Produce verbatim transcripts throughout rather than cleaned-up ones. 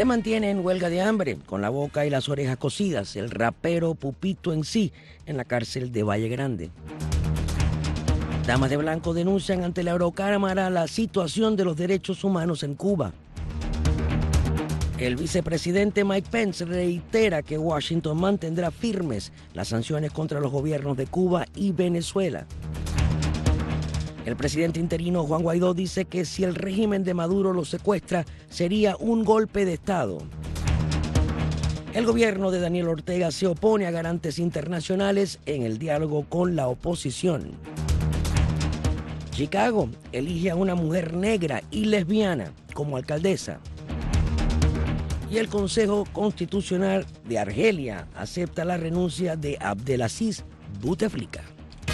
Se mantiene en huelga de hambre, con la boca y las orejas cosidas, el rapero Pupito en sí, en la cárcel de Valle Grande. Damas de Blanco denuncian ante la Eurocámara la situación de los derechos humanos en Cuba. El vicepresidente Mike Pence reitera que Washington mantendrá firmes las sanciones contra los gobiernos de Cuba y Venezuela. El presidente interino Juan Guaidó dice que si el régimen de Maduro lo secuestra, sería un golpe de Estado. El gobierno de Daniel Ortega se opone a garantes internacionales en el diálogo con la oposición. Chicago elige a una mujer negra y lesbiana como alcaldesa. Y el Consejo Constitucional de Argelia acepta la renuncia de Abdelaziz Bouteflika.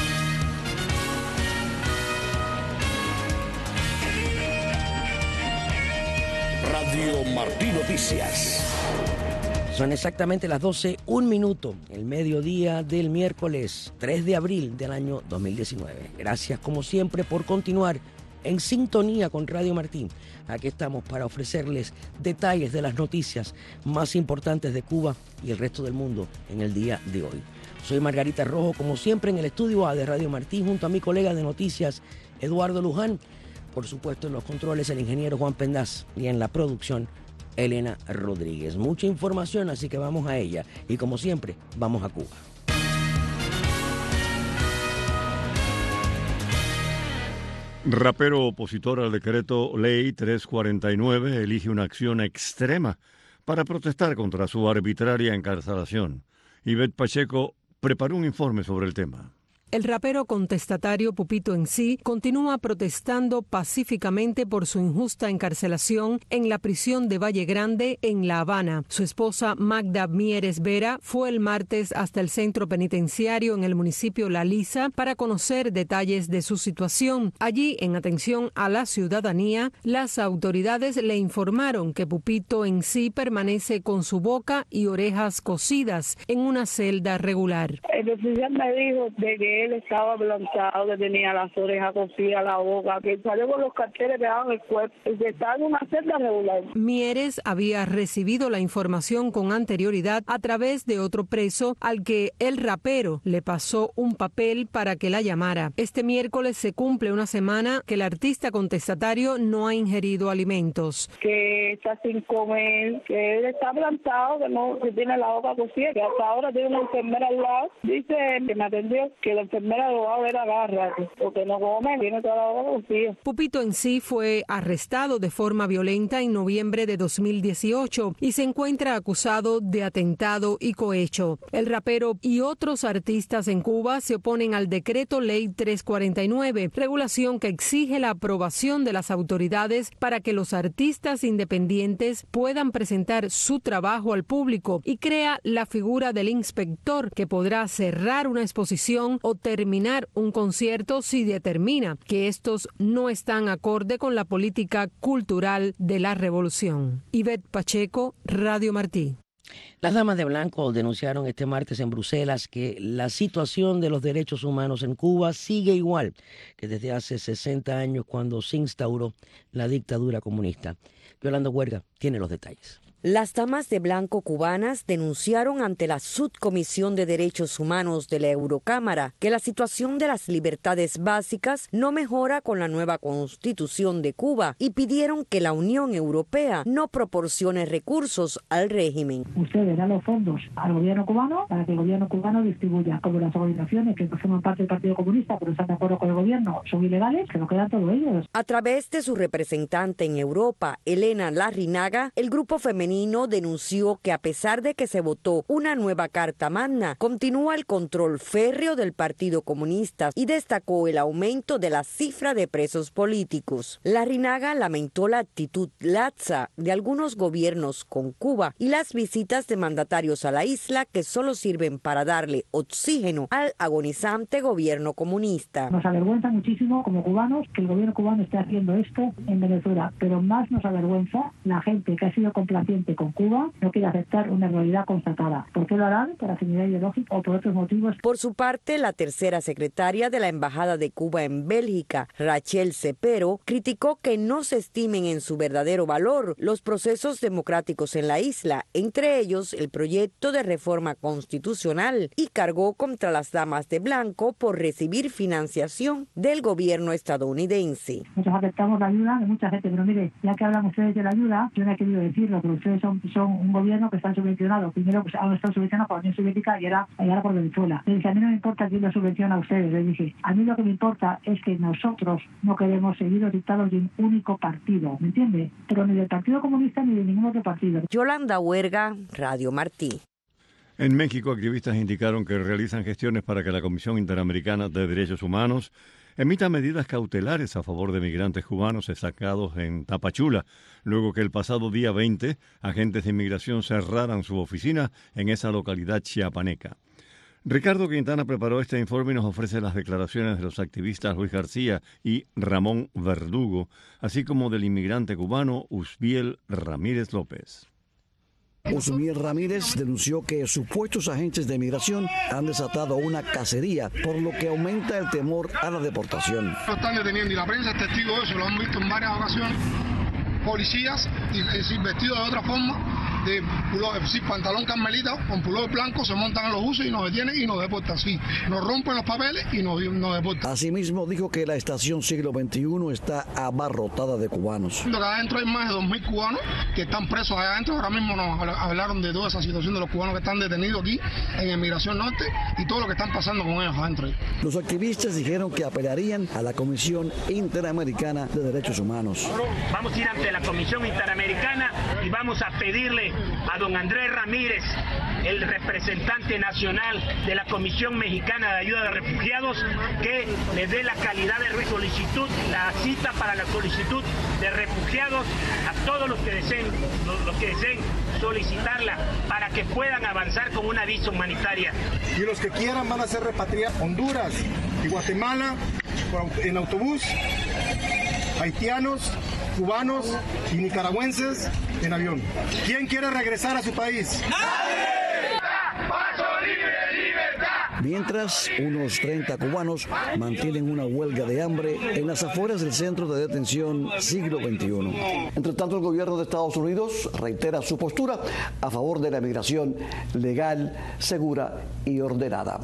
Radio Martí Noticias. Son exactamente las doce, un minuto, el mediodía del miércoles tres de abril del año dos mil diecinueve. Gracias como siempre por continuar en sintonía con Radio Martí. Aquí estamos para ofrecerles detalles de las noticias más importantes de Cuba y el resto del mundo en el día de hoy. Soy Margarita Rojo, como siempre en el estudio A de Radio Martí, junto a mi colega de noticias Eduardo Luján. Por supuesto, en los controles el ingeniero Juan Pendaz y en la producción Elena Rodríguez. Mucha información, así que vamos a ella. Y como siempre, vamos a Cuba. Rapero opositor al decreto Ley trescientos cuarenta y nueve elige una acción extrema para protestar contra su arbitraria encarcelación. Ivette Pacheco preparó un informe sobre el tema. El rapero contestatario Pupito en sí continúa protestando pacíficamente por su injusta encarcelación en la prisión de Valle Grande, en La Habana. Su esposa Magda Mieres Vera fue el martes hasta el centro penitenciario en el municipio La Lisa para conocer detalles de su situación. Allí, en atención a la ciudadanía, las autoridades le informaron que Pupito en sí permanece con su boca y orejas cosidas en una celda regular. El oficial me dijo de que él estaba plantado, que tenía las orejas cosidas, la boca, que salió con los carteles que daban el cuerpo, y que estaba en una celda regular. Mieres había recibido la información con anterioridad a través de otro preso al que el rapero le pasó un papel para que la llamara. Este miércoles se cumple una semana que el artista contestatario no ha ingerido alimentos. Que está sin comer, que él está plantado, que no que tiene la boca cosida, que hasta ahora tiene una enfermera al lado. Dice que me atendió que la enfermera lo va a ver a garra, porque no come, tiene toda la boca cosida. Pupito en sí fue arrestado de forma violenta en noviembre de dos mil dieciocho y se encuentra acusado de atentado y cohecho. El rapero y otros artistas en Cuba se oponen al decreto Ley trescientos cuarenta y nueve, regulación que exige la aprobación de las autoridades para que los artistas independientes puedan presentar su trabajo al público, y crea la figura del inspector que podrá cerrar una exposición o terminar un concierto si determina que estos no están acorde con la política cultural de la revolución. Ivette Pacheco, Radio Martí. Las damas de blanco denunciaron este martes en Bruselas que la situación de los derechos humanos en Cuba sigue igual que desde hace sesenta años, cuando se instauró la dictadura comunista. Yolanda Huerga tiene los detalles. Las damas de blanco cubanas denunciaron ante la Subcomisión de Derechos Humanos de la Eurocámara que la situación de las libertades básicas no mejora con la nueva Constitución de Cuba y pidieron que la Unión Europea no proporcione recursos al régimen. Usted da los fondos al gobierno cubano para que el gobierno cubano distribuya, como las organizaciones que forman parte del Partido Comunista pero están de acuerdo con el gobierno son ilegales, que lo quedan todos ellos. A través de su representante en Europa, Elena Larrinaga, el grupo femenino denunció que a pesar de que se votó una nueva Carta Magna, continúa el control férreo del Partido Comunista y destacó el aumento de la cifra de presos políticos. Larrinaga lamentó la actitud laxa de algunos gobiernos con Cuba y las visitas de mandatarios a la isla que solo sirven para darle oxígeno al agonizante gobierno comunista. Nos avergüenza muchísimo como cubanos que el gobierno cubano esté haciendo esto en Venezuela, pero más nos avergüenza la gente que ha sido complaciente presidente con Cuba no quiere aceptar una realidad constatada. ¿Por qué lo harán? ¿Por afinidad ideológica o por otros motivos? Por su parte, la tercera secretaria de la Embajada de Cuba en Bélgica, Rachel Cepero, criticó que no se estimen en su verdadero valor los procesos democráticos en la isla, entre ellos el proyecto de reforma constitucional, y cargó contra las damas de blanco por recibir financiación del gobierno estadounidense. Nosotros aceptamos la ayuda de mucha gente, pero mire, ya que hablan ustedes de la ayuda, yo no he querido decirlo, pero ustedes son, son un gobierno que está subvencionado. Primero pues, han estado subvencionados por la Unión Soviética y ahora, y ahora por Venezuela. Le dije, a mí no me importa quién lo subvenciona a ustedes. Le dije, a mí lo que me importa es que nosotros no queremos seguir los dictados de un único partido, ¿me entiende? Pero ni del Partido Comunista ni de ningún otro partido. Yolanda Huerga, Radio Martí. En México, activistas indicaron que realizan gestiones para que la Comisión Interamericana de Derechos Humanos emita medidas cautelares a favor de migrantes cubanos sacados en Tapachula, luego que el pasado día veinte agentes de inmigración cerraran su oficina en esa localidad chiapaneca. Ricardo Quintana preparó este informe y nos ofrece las declaraciones de los activistas Luis García y Ramón Verdugo, así como del inmigrante cubano Usbiel Ramírez López. Usbiel Ramírez denunció que supuestos agentes de migración han desatado una cacería, por lo que aumenta el temor a la deportación. Lo están deteniendo y la prensa es testigo de eso, lo han visto en varias ocasiones. Policías, y, y vestidos de otra forma, de pullover, sí, pantalón carmelita, con pullover blanco, se montan en los buses y nos detienen y nos deportan, sí. Nos rompen los papeles y nos, nos deportan. Asimismo, dijo que la estación Siglo veintiuno está abarrotada de cubanos. Acá adentro hay más de dos mil cubanos que están presos allá adentro. Ahora mismo nos hablaron de toda esa situación de los cubanos que están detenidos aquí en Emigración Norte y todo lo que están pasando con ellos adentro. Los activistas dijeron que apelarían a la Comisión Interamericana de Derechos Humanos. Vamos a ir ante la Comisión Interamericana y vamos a pedirle a don Andrés Ramírez, el representante nacional de la Comisión Mexicana de Ayuda de Refugiados, que le dé la calidad de solicitud, la cita para la solicitud de refugiados a todos los que deseen, los, los que deseen solicitarla para que puedan avanzar con una visa humanitaria. Y los que quieran van a ser repatriados a Honduras y Guatemala en autobús, haitianos, cubanos y nicaragüenses en avión. ¿Quién quiere regresar a su país? ¡Nadie! ¡Paso libre, libertad! Mientras, unos treinta cubanos mantienen una huelga de hambre en las afueras del centro de detención Siglo veintiuno. Entre tanto, el gobierno de Estados Unidos reitera su postura a favor de la migración legal, segura y ordenada.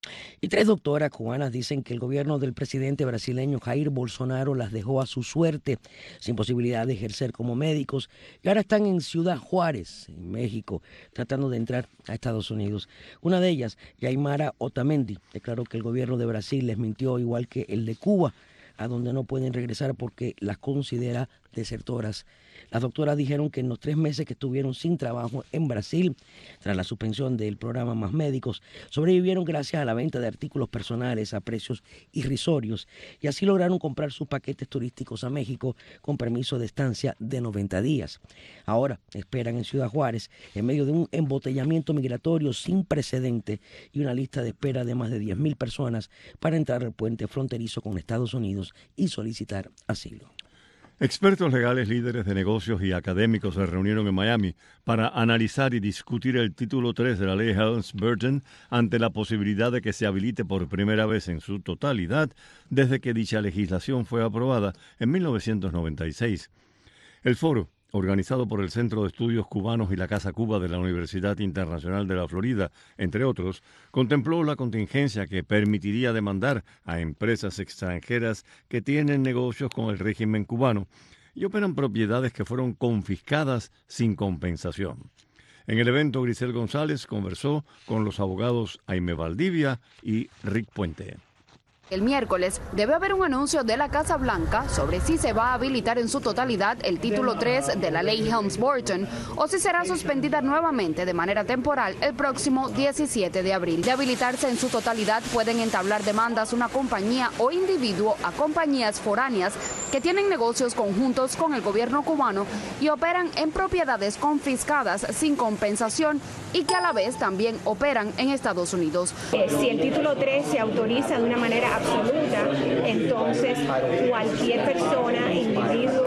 Y tres doctoras cubanas dicen que el gobierno del presidente brasileño Jair Bolsonaro las dejó a su suerte, sin posibilidad de ejercer como médicos, y ahora están en Ciudad Juárez, en México, tratando de entrar a Estados Unidos. Una de ellas, Yaimara Otamendi, declaró que el gobierno de Brasil les mintió igual que el de Cuba, a donde no pueden regresar porque las considera desertoras. Las doctoras dijeron que en los tres meses que estuvieron sin trabajo en Brasil, tras la suspensión del programa Más Médicos, sobrevivieron gracias a la venta de artículos personales a precios irrisorios y así lograron comprar sus paquetes turísticos a México con permiso de estancia de noventa días. Ahora esperan en Ciudad Juárez, en medio de un embotellamiento migratorio sin precedente y una lista de espera de más de diez mil personas para entrar al puente fronterizo con Estados Unidos y solicitar asilo. Expertos legales, líderes de negocios y académicos se reunieron en Miami para analizar y discutir el título tres de la ley Helms-Burton ante la posibilidad de que se habilite por primera vez en su totalidad desde que dicha legislación fue aprobada en mil novecientos noventa y seis. El foro, organizado por el Centro de Estudios Cubanos y la Casa Cuba de la Universidad Internacional de la Florida, entre otros, contempló la contingencia que permitiría demandar a empresas extranjeras que tienen negocios con el régimen cubano y operan propiedades que fueron confiscadas sin compensación. En el evento, Grisel González conversó con los abogados Aime Valdivia y Rick Puente. El miércoles debe haber un anuncio de la Casa Blanca sobre si se va a habilitar en su totalidad el título tres de la ley Helms-Burton o si será suspendida nuevamente de manera temporal el próximo diecisiete de abril. De habilitarse en su totalidad pueden entablar demandas una compañía o individuo a compañías foráneas que tienen negocios conjuntos con el gobierno cubano y operan en propiedades confiscadas sin compensación y que a la vez también operan en Estados Unidos. Eh, si el título tres se autoriza de una manera absoluta, entonces cualquier persona, individuo o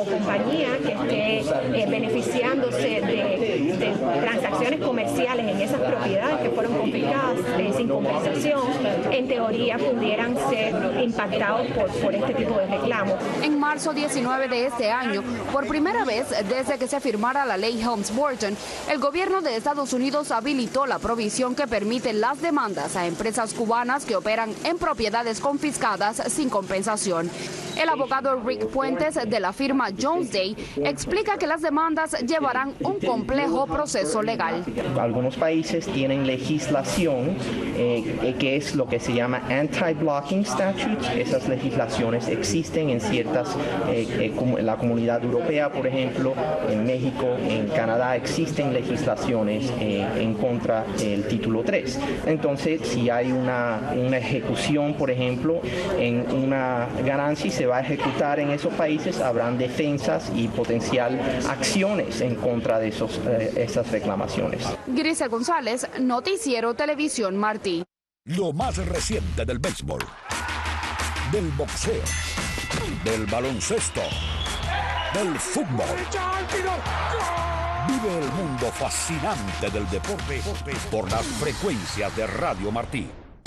o compañía que esté eh, beneficiándose de, de transacciones comerciales en esas propiedades que fueron confiscadas eh, sin compensación, en teoría pudieran ser impactados por, por este tipo de reclamos. En marzo diecinueve de este año, por primera vez desde que se firmara la ley Helms-Burton, el gobierno de Estados Unidos habilitó la provisión que permite las demandas a empresas cubanas que operan en propiedades confiscadas sin compensación. El abogado Rick Puentes de la firma Jones Day explica que las demandas llevarán un complejo proceso legal. Algunos países tienen legislación eh, que es lo que se llama anti-blocking statutes. Esas legislaciones existen en ciertas, eh, eh, como en la comunidad europea, por ejemplo, en México, en Canadá existen legislaciones eh, en contra del título tres. Entonces, si hay una, una ejecución, por ejemplo, en una ganancia y se va a ejecutar en esos países, habrán defensas y potencial acciones en contra de esos, eh, esas reclamaciones. Grisel González, Noticiero Televisión Martí. Lo más reciente del béisbol, del boxeo, del baloncesto, del fútbol. Vive el mundo fascinante del deporte por las frecuencias de Radio Martí.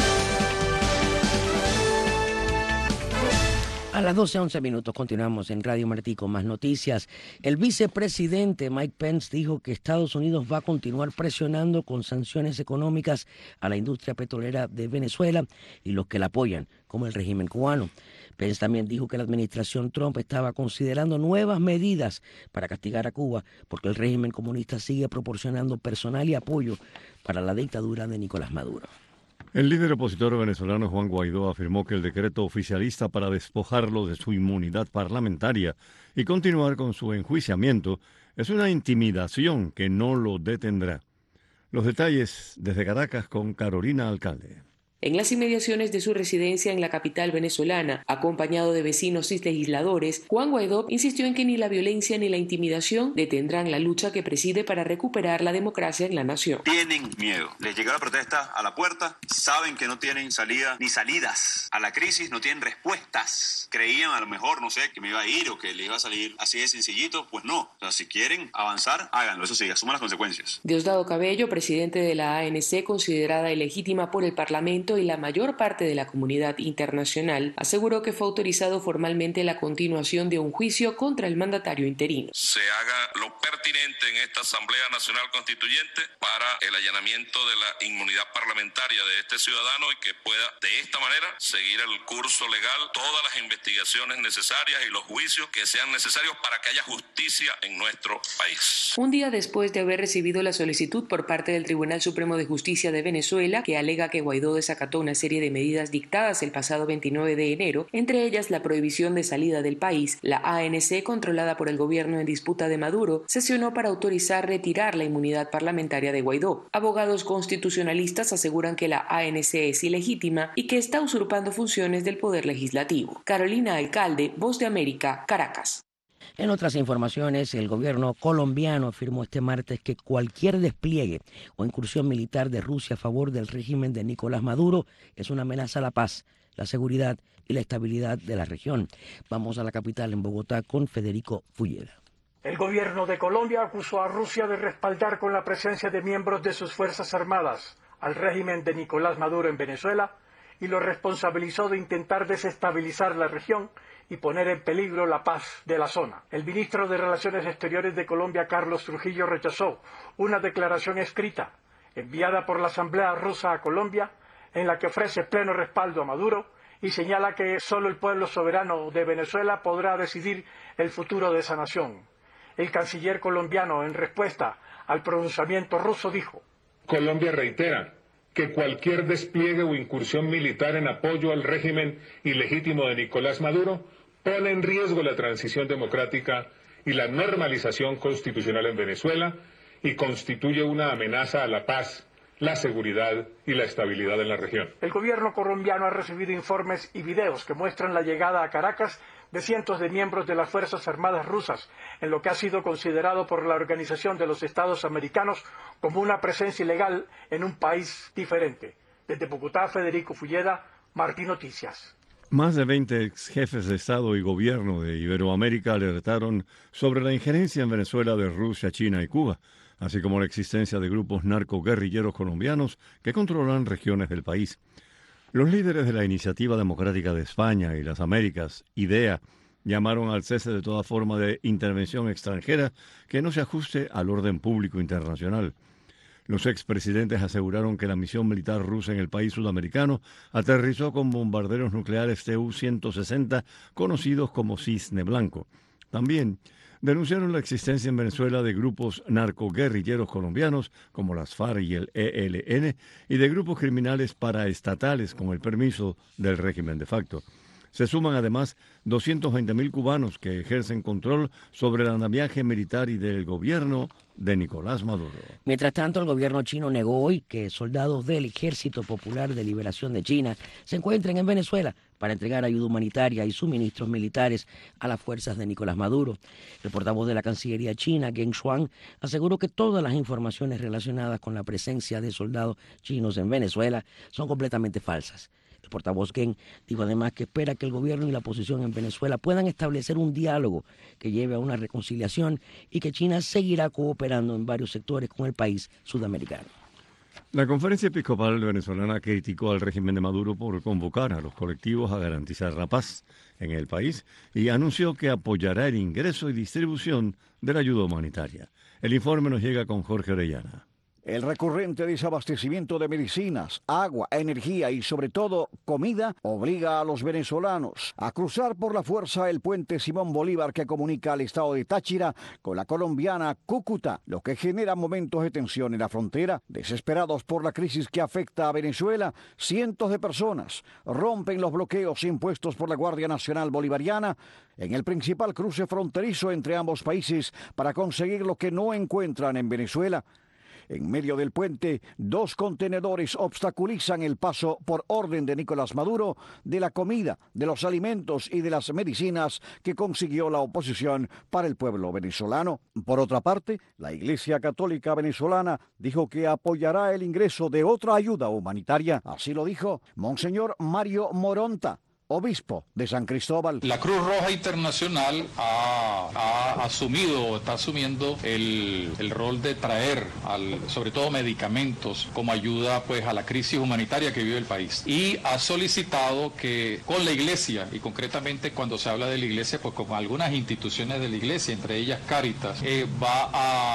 A las doce once minutos continuamos en Radio Martí con más noticias. El vicepresidente Mike Pence dijo que Estados Unidos va a continuar presionando con sanciones económicas a la industria petrolera de Venezuela y los que la apoyan, como el régimen cubano. Pence también dijo que la administración Trump estaba considerando nuevas medidas para castigar a Cuba porque el régimen comunista sigue proporcionando personal y apoyo para la dictadura de Nicolás Maduro. El líder opositor venezolano Juan Guaidó afirmó que el decreto oficialista para despojarlo de su inmunidad parlamentaria y continuar con su enjuiciamiento es una intimidación que no lo detendrá. Los detalles desde Caracas con Carolina Alcalde. En las inmediaciones de su residencia en la capital venezolana, acompañado de vecinos y legisladores, Juan Guaidó insistió en que ni la violencia ni la intimidación detendrán la lucha que preside para recuperar la democracia en la nación. Tienen miedo. Les llegó la protesta a la puerta, saben que no tienen salida ni salidas a la crisis, no tienen respuestas. Creían a lo mejor, no sé, que me iba a ir o que le iba a salir así de sencillito. Pues no. O sea, si quieren avanzar, háganlo. Eso sí, asuman las consecuencias. Diosdado Cabello, presidente de la A N C, considerada ilegítima por el Parlamento y la mayor parte de la comunidad internacional, aseguró que fue autorizado formalmente la continuación de un juicio contra el mandatario interino. Se haga lo pertinente en esta Asamblea Nacional Constituyente para el allanamiento de la inmunidad parlamentaria de este ciudadano y que pueda de esta manera seguir el curso legal, todas las investigaciones necesarias y los juicios que sean necesarios para que haya justicia en nuestro país. Un día después de haber recibido la solicitud por parte del Tribunal Supremo de Justicia de Venezuela, que alega que Guaidó desacató una serie de medidas dictadas el pasado veintinueve de enero, entre ellas la prohibición de salida del país, la A N C, controlada por el gobierno en disputa de Maduro, sesionó para autorizar retirar la inmunidad parlamentaria de Guaidó. Abogados constitucionalistas aseguran que la A N C es ilegítima y que está usurpando funciones del Poder Legislativo. Carolina Alcalde, Voz de América, Caracas. En otras informaciones, el gobierno colombiano afirmó este martes que cualquier despliegue o incursión militar de Rusia a favor del régimen de Nicolás Maduro es una amenaza a la paz, la seguridad y la estabilidad de la región. Vamos a la capital, en Bogotá, con Federico Fulleda. El gobierno de Colombia acusó a Rusia de respaldar con la presencia de miembros de sus Fuerzas Armadas al régimen de Nicolás Maduro en Venezuela y lo responsabilizó de intentar desestabilizar la región y poner en peligro la paz de la zona. El ministro de Relaciones Exteriores de Colombia, Carlos Trujillo, rechazó una declaración escrita enviada por la Asamblea Rusa a Colombia en la que ofrece pleno respaldo a Maduro y señala que solo el pueblo soberano de Venezuela podrá decidir el futuro de esa nación. El canciller colombiano, en respuesta al pronunciamiento ruso, dijo: Colombia reitera que cualquier despliegue o incursión militar en apoyo al régimen ilegítimo de Nicolás Maduro pone en riesgo la transición democrática y la normalización constitucional en Venezuela y constituye una amenaza a la paz, la seguridad y la estabilidad en la región. El gobierno colombiano ha recibido informes y videos que muestran la llegada a Caracas de cientos de miembros de las Fuerzas Armadas rusas, en lo que ha sido considerado por la Organización de los Estados Americanos como una presencia ilegal en un país diferente. Desde Bogotá, Federico Fulleda, Martí Noticias. Más de veinte ex jefes de Estado y Gobierno de Iberoamérica alertaron sobre la injerencia en Venezuela de Rusia, China y Cuba, así como la existencia de grupos narcoguerrilleros colombianos que controlan regiones del país. Los líderes de la Iniciativa Democrática de España y las Américas, IDEA, llamaron al cese de toda forma de intervención extranjera que no se ajuste al orden público internacional. Los expresidentes aseguraron que la misión militar rusa en el país sudamericano aterrizó con bombarderos nucleares T U ciento sesenta, conocidos como Cisne Blanco. También denunciaron la existencia en Venezuela de grupos narcoguerrilleros colombianos como las FARC y el E L N y de grupos criminales paraestatales con el permiso del régimen de facto. Se suman además doscientos veinte mil cubanos que ejercen control sobre el andamiaje militar y del gobierno de Nicolás Maduro. Mientras tanto, el gobierno chino negó hoy que soldados del Ejército Popular de Liberación de China se encuentren en Venezuela para entregar ayuda humanitaria y suministros militares a las fuerzas de Nicolás Maduro. El portavoz de la Cancillería china, Geng Shuang, aseguró que todas las informaciones relacionadas con la presencia de soldados chinos en Venezuela son completamente falsas. El portavoz Geng dijo además que espera que el gobierno y la oposición en Venezuela puedan establecer un diálogo que lleve a una reconciliación y que China seguirá cooperando en varios sectores con el país sudamericano. La Conferencia Episcopal Venezolana criticó al régimen de Maduro por convocar a los colectivos a garantizar la paz en el país y anunció que apoyará el ingreso y distribución de la ayuda humanitaria. El informe nos llega con Jorge Orellana. El recurrente desabastecimiento de medicinas, agua, energía y sobre todo comida obliga a los venezolanos a cruzar por la fuerza el puente Simón Bolívar que comunica al estado de Táchira con la colombiana Cúcuta, lo que genera momentos de tensión en la frontera. Desesperados por la crisis que afecta a Venezuela, cientos de personas rompen los bloqueos impuestos por la Guardia Nacional Bolivariana en el principal cruce fronterizo entre ambos países para conseguir lo que no encuentran en Venezuela. En medio del puente, dos contenedores obstaculizan el paso por orden de Nicolás Maduro de la comida, de los alimentos y de las medicinas que consiguió la oposición para el pueblo venezolano. Por otra parte, la Iglesia Católica Venezolana dijo que apoyará el ingreso de otra ayuda humanitaria. Así lo dijo Monseñor Mario Moronta, obispo de San Cristóbal. La Cruz Roja Internacional ha, ha asumido, está asumiendo el, el rol de traer, al, sobre todo medicamentos, como ayuda pues a la crisis humanitaria que vive el país. Y ha solicitado que con la Iglesia, y concretamente cuando se habla de la Iglesia, pues con algunas instituciones de la Iglesia, entre ellas Cáritas, eh, va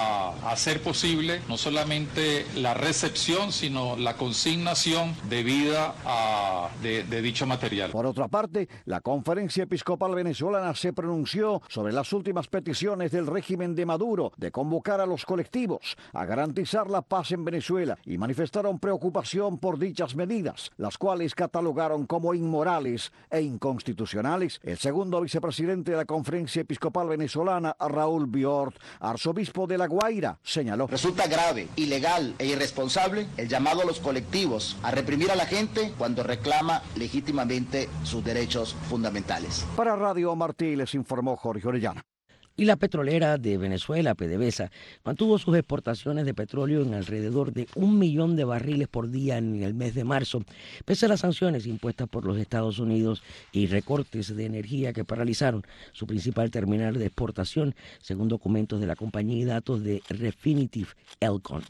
a hacer posible no solamente la recepción, sino la consignación debida a, de, de dicho material. Por otra parte, la Conferencia Episcopal Venezolana se pronunció sobre las últimas peticiones del régimen de Maduro de convocar a los colectivos a garantizar la paz en Venezuela y manifestaron preocupación por dichas medidas, las cuales catalogaron como inmorales e inconstitucionales. El segundo vicepresidente de la Conferencia Episcopal Venezolana, Raúl Biort, arzobispo de La Guaira, señaló: resulta grave, ilegal e irresponsable el llamado a los colectivos a reprimir a la gente cuando reclama legítimamente sus derechos fundamentales. Para Radio Martí les informó Jorge Orellana. Y la petrolera de Venezuela, PDVSA, mantuvo sus exportaciones de petróleo en alrededor de un millón de barriles por día en el mes de marzo, pese a las sanciones impuestas por los Estados Unidos y recortes de energía que paralizaron su principal terminal de exportación, según documentos de la compañía y datos de Refinitiv Elcon.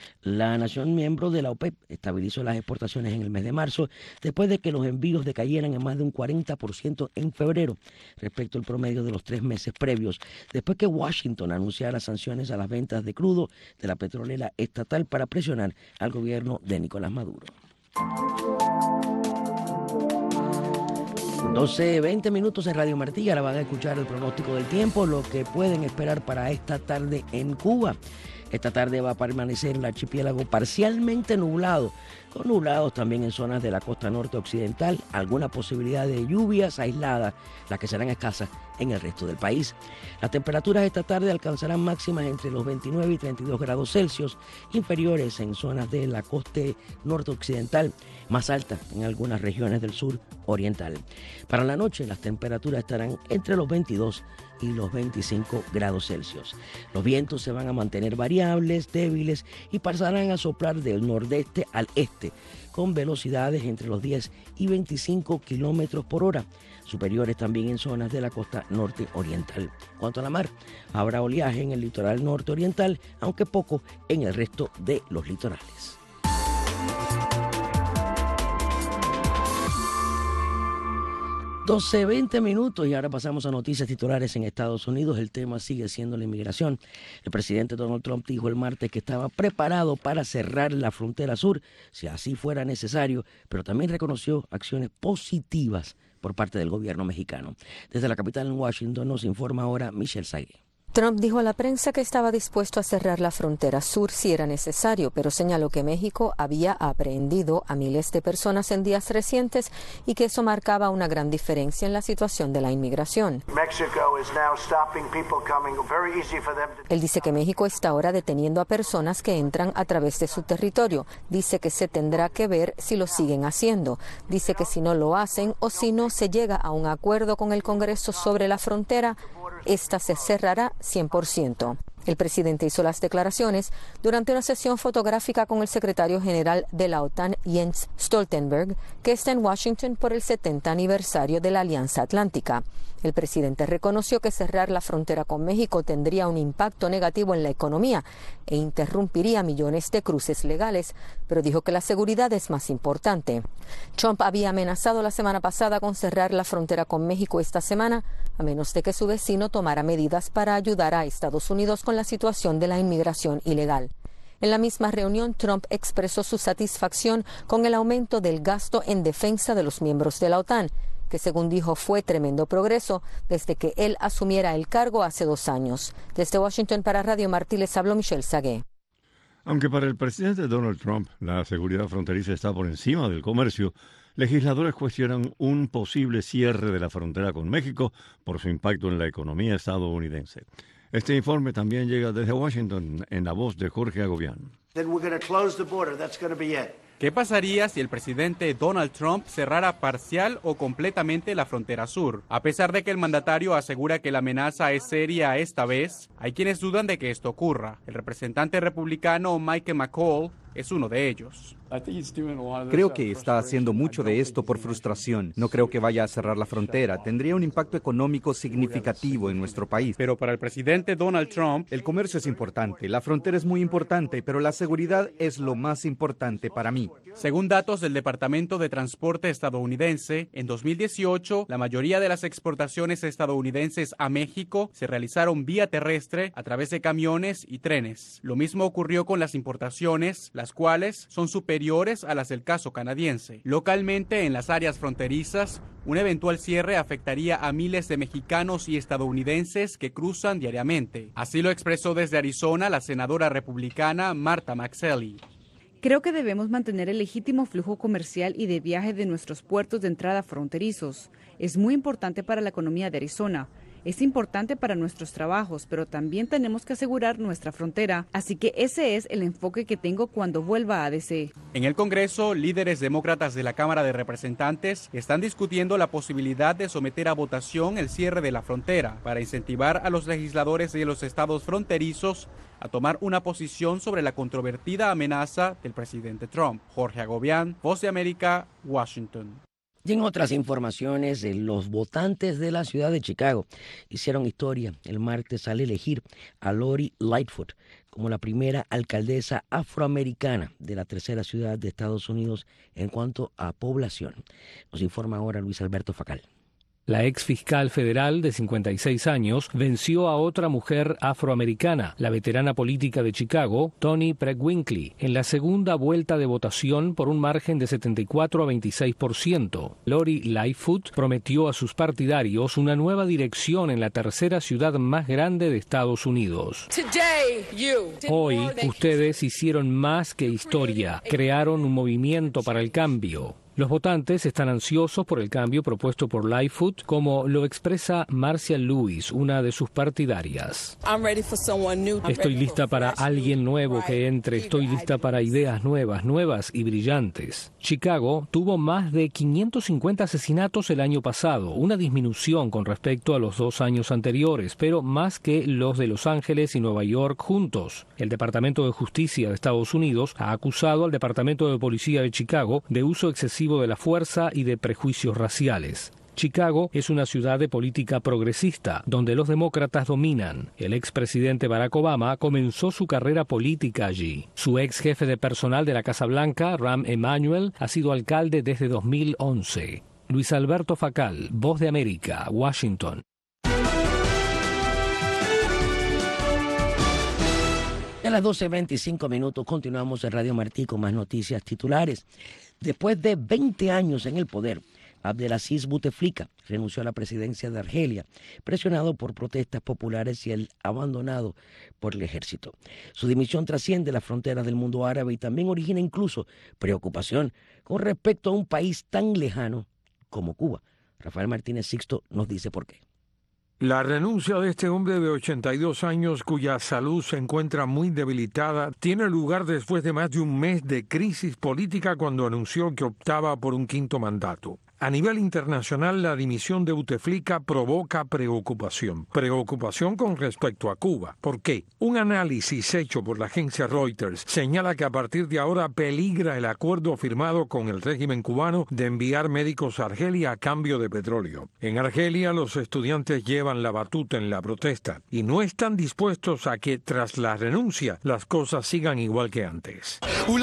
La nación miembro de la OPEP estabilizó las exportaciones en el mes de marzo después de que los envíos decayeran en más de un cuarenta por ciento en febrero respecto al promedio de los tres meses previos, después que Washington anunciara sanciones a las ventas de crudo de la petrolera estatal para presionar al gobierno de Nicolás Maduro. doce, veinte minutos en Radio Martí. Ahora van a escuchar el pronóstico del tiempo, lo que pueden esperar para esta tarde en Cuba. Esta tarde va a permanecer el archipiélago parcialmente nublado, con nublados también en zonas de la costa norte occidental, alguna posibilidad de lluvias aisladas, las que serán escasas en el resto del país. Las temperaturas esta tarde alcanzarán máximas entre los veintinueve y treinta y dos grados Celsius, inferiores en zonas de la costa norte occidental, más altas en algunas regiones del sur oriental. Para la noche las temperaturas estarán entre los veintidós y los veinticinco grados Celsius. Los vientos se van a mantener variables, débiles y pasarán a soplar del nordeste al este oeste, con velocidades entre los diez y veinticinco kilómetros por hora, superiores también en zonas de la costa norte oriental. Cuanto a la mar, habrá oleaje en el litoral norte oriental, aunque poco en el resto de los litorales. doce veinte minutos y ahora pasamos a noticias titulares en Estados Unidos. El tema sigue siendo la inmigración. El presidente Donald Trump dijo el martes que estaba preparado para cerrar la frontera sur si así fuera necesario, pero también reconoció acciones positivas por parte del gobierno mexicano. Desde la capital en Washington nos informa ahora Michelle Sagué. Trump dijo a la prensa que estaba dispuesto a cerrar la frontera sur si era necesario, pero señaló que México había aprehendido a miles de personas en días recientes y que eso marcaba una gran diferencia en la situación de la inmigración. Él dice que México está ahora deteniendo a personas que entran a través de su territorio. Dice que se tendrá que ver si lo siguen haciendo. Dice que si no lo hacen o si no se llega a un acuerdo con el Congreso sobre la frontera, esta se cerrará cien por ciento. El presidente hizo las declaraciones durante una sesión fotográfica con el secretario general de la OTAN, Jens Stoltenberg, que está en Washington por el setenta aniversario de la Alianza Atlántica. El presidente reconoció que cerrar la frontera con México tendría un impacto negativo en la economía e interrumpiría millones de cruces legales, pero dijo que la seguridad es más importante. Trump había amenazado la semana pasada con cerrar la frontera con México esta semana, a menos de que su vecino tomara medidas para ayudar a Estados Unidos con la situación de la inmigración ilegal. En la misma reunión, Trump expresó su satisfacción con el aumento del gasto en defensa de los miembros de la OTAN, que según dijo fue tremendo progreso desde que él asumiera el cargo hace dos años. Desde Washington para Radio Martí les habló Michelle Sagué. Aunque para el presidente Donald Trump la seguridad fronteriza está por encima del comercio, legisladores cuestionan un posible cierre de la frontera con México por su impacto en la economía estadounidense. Este informe también llega desde Washington en la voz de Jorge Agobián. ¿Qué pasaría si el presidente Donald Trump cerrara parcial o completamente la frontera sur? A pesar de que el mandatario asegura que la amenaza es seria esta vez, hay quienes dudan de que esto ocurra. El representante republicano Mike McCall es uno de ellos. Creo que está haciendo mucho de esto por frustración. No creo que vaya a cerrar la frontera. Tendría un impacto económico significativo en nuestro país. Pero para el presidente Donald Trump, el comercio es importante, la frontera es muy importante, pero la seguridad es lo más importante para mí. Según datos del Departamento de Transporte estadounidense, en dos mil dieciocho, la mayoría de las exportaciones estadounidenses a México se realizaron vía terrestre a través de camiones y trenes. Lo mismo ocurrió con las importaciones, las cuales son superiores a las del caso canadiense. Localmente, en las áreas fronterizas, un eventual cierre afectaría a miles de mexicanos y estadounidenses que cruzan diariamente. Así lo expresó desde Arizona la senadora republicana Marta McSally. Creo que debemos mantener el legítimo flujo comercial y de viaje de nuestros puertos de entrada fronterizos. Es muy importante para la economía de Arizona. Es importante para nuestros trabajos, pero también tenemos que asegurar nuestra frontera. Así que ese es el enfoque que tengo cuando vuelva a A D C. En el Congreso, líderes demócratas de la Cámara de Representantes están discutiendo la posibilidad de someter a votación el cierre de la frontera para incentivar a los legisladores de los estados fronterizos a tomar una posición sobre la controvertida amenaza del presidente Trump. Jorge Agobián, Voz de América, Washington. Y en otras informaciones, los votantes de la ciudad de Chicago hicieron historia el martes al elegir a Lori Lightfoot como la primera alcaldesa afroamericana de la tercera ciudad de Estados Unidos en cuanto a población. Nos informa ahora Luis Alberto Facal. La ex fiscal federal de cincuenta y seis años venció a otra mujer afroamericana, la veterana política de Chicago, Toni Preckwinkle, en la segunda vuelta de votación por un margen de setenta y cuatro a veintiséis por ciento. Lori Lightfoot prometió a sus partidarios una nueva dirección en la tercera ciudad más grande de Estados Unidos. Hoy, ustedes hicieron más que historia, crearon un movimiento para el cambio. Los votantes están ansiosos por el cambio propuesto por Lightfoot, como lo expresa Marcia Lewis, una de sus partidarias. Estoy lista para alguien nuevo que entre, estoy lista para ideas nuevas, nuevas y brillantes. Chicago tuvo más de quinientos cincuenta asesinatos el año pasado, una disminución con respecto a los dos años anteriores, pero más que los de Los Ángeles y Nueva York juntos. El Departamento de Justicia de Estados Unidos ha acusado al Departamento de Policía de Chicago de uso excesivo de la fuerza y de prejuicios raciales. Chicago es una ciudad de política progresista, donde los demócratas dominan. El expresidente Barack Obama comenzó su carrera política allí. Su ex jefe de personal de la Casa Blanca, Rahm Emanuel, ha sido alcalde desde dos mil once. Luis Alberto Facal, Voz de América, Washington. A las doce veinticinco minutos continuamos en Radio Martí con más noticias titulares. Después de veinte años en el poder, Abdelaziz Bouteflika renunció a la presidencia de Argelia, presionado por protestas populares y el abandonado por el ejército. Su dimisión trasciende las fronteras del mundo árabe y también origina incluso preocupación con respecto a un país tan lejano como Cuba. Rafael Martínez Sixto nos dice por qué. La renuncia de este hombre de ochenta y dos años, cuya salud se encuentra muy debilitada, tiene lugar después de más de un mes de crisis política cuando anunció que optaba por un quinto mandato. A nivel internacional, la dimisión de Bouteflika provoca preocupación. Preocupación con respecto a Cuba. ¿Por qué? Un análisis hecho por la agencia Reuters señala que a partir de ahora peligra el acuerdo firmado con el régimen cubano de enviar médicos a Argelia a cambio de petróleo. En Argelia, los estudiantes llevan la batuta en la protesta y no están dispuestos a que, tras la renuncia, las cosas sigan igual que antes.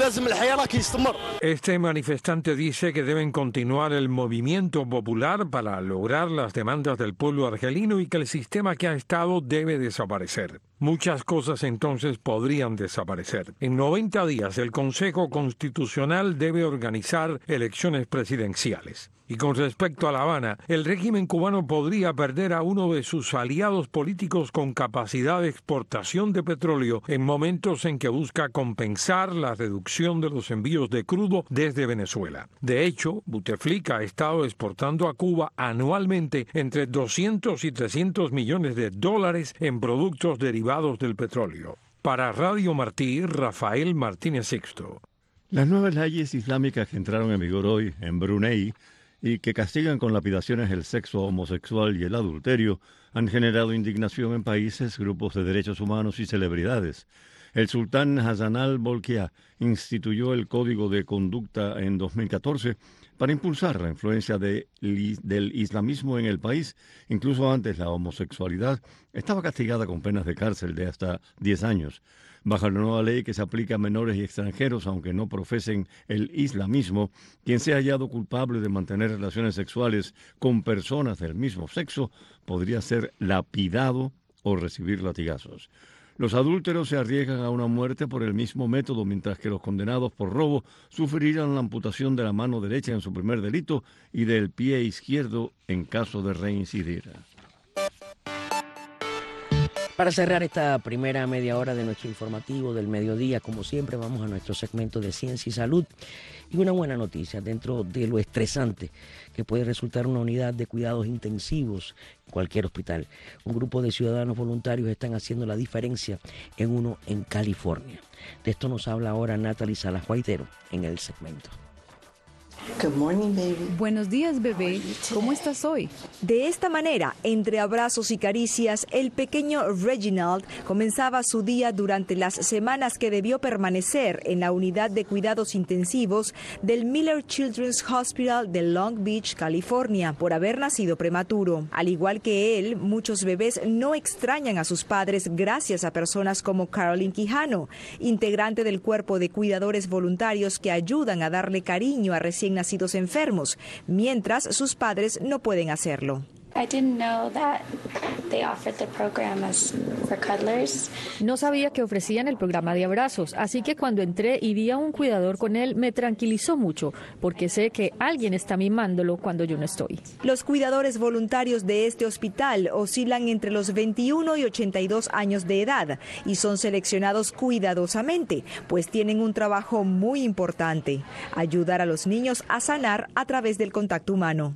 Este manifestante dice que deben continuar el movimiento movimiento popular para lograr las demandas del pueblo argelino y que el sistema que ha estado debe desaparecer. Muchas cosas entonces podrían desaparecer. En noventa días el Consejo Constitucional debe organizar elecciones presidenciales. Y con respecto a La Habana, el régimen cubano podría perder a uno de sus aliados políticos con capacidad de exportación de petróleo en momentos en que busca compensar la reducción de los envíos de crudo desde Venezuela. De hecho, Bouteflika ha estado exportando a Cuba anualmente entre doscientos y trescientos millones de dólares en productos derivados del petróleo. Para Radio Martí, Rafael Martínez Sixto. Las nuevas leyes islámicas que entraron en vigor hoy en Brunei y que castigan con lapidaciones el sexo homosexual y el adulterio han generado indignación en países, grupos de derechos humanos y celebridades. El sultán Hassan al-Bolkiah instituyó el Código de Conducta en dos mil catorce para impulsar la influencia de, del islamismo en el país. Incluso antes la homosexualidad estaba castigada con penas de cárcel de hasta diez años. Bajo la nueva ley que se aplica a menores y extranjeros, aunque no profesen el islamismo, quien sea hallado culpable de mantener relaciones sexuales con personas del mismo sexo podría ser lapidado o recibir latigazos. Los adúlteros se arriesgan a una muerte por el mismo método, mientras que los condenados por robo sufrirán la amputación de la mano derecha en su primer delito y del pie izquierdo en caso de reincidir. Para cerrar esta primera media hora de nuestro informativo del mediodía, como siempre, vamos a nuestro segmento de ciencia y salud. Y una buena noticia, dentro de lo estresante que puede resultar una unidad de cuidados intensivos en cualquier hospital, un grupo de ciudadanos voluntarios están haciendo la diferencia en uno en California. De esto nos habla ahora Natalie Salas Guaitero en el segmento. Good morning, baby. Buenos días, bebé. ¿Cómo estás hoy? De esta manera, entre abrazos y caricias, el pequeño Reginald comenzaba su día durante las semanas que debió permanecer en la unidad de cuidados intensivos del Miller Children's Hospital de Long Beach, California, por haber nacido prematuro. Al igual que él, muchos bebés no extrañan a sus padres gracias a personas como Caroline Quijano, integrante del cuerpo de cuidadores voluntarios que ayudan a darle cariño a recién nacidos enfermos, mientras sus padres no pueden hacerlo. No sabía que ofrecían el programa de abrazos, así que cuando entré y vi a un cuidador con él me tranquilizó mucho, porque sé que alguien está mimándolo cuando yo no estoy. Los cuidadores voluntarios de este hospital oscilan entre los veintiuno y ochenta y dos años de edad y son seleccionados cuidadosamente, pues tienen un trabajo muy importante: ayudar a los niños a sanar a través del contacto humano.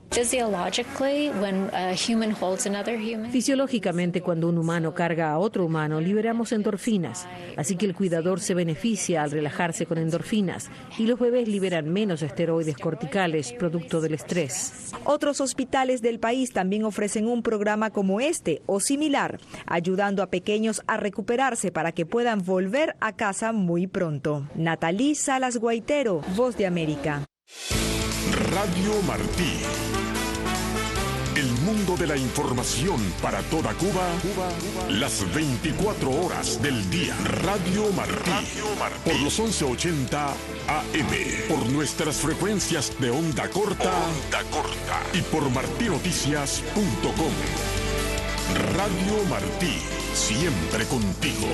Fisiológicamente, cuando un humano carga a otro humano, liberamos endorfinas, así que el cuidador se beneficia al relajarse con endorfinas y los bebés liberan menos esteroides corticales producto del estrés. Otros hospitales del país también ofrecen un programa como este o similar, ayudando a pequeños a recuperarse para que puedan volver a casa muy pronto. Natalí Salas Guaitero, Voz de América. Radio Martí. El mundo de la información para toda Cuba, Cuba, Cuba, las veinticuatro horas del día. Radio Martí. Radio Martí. Por los once ochenta A M. Por nuestras frecuencias de onda corta. Onda corta. Y por martí noticias punto com. Radio Martí. Siempre contigo.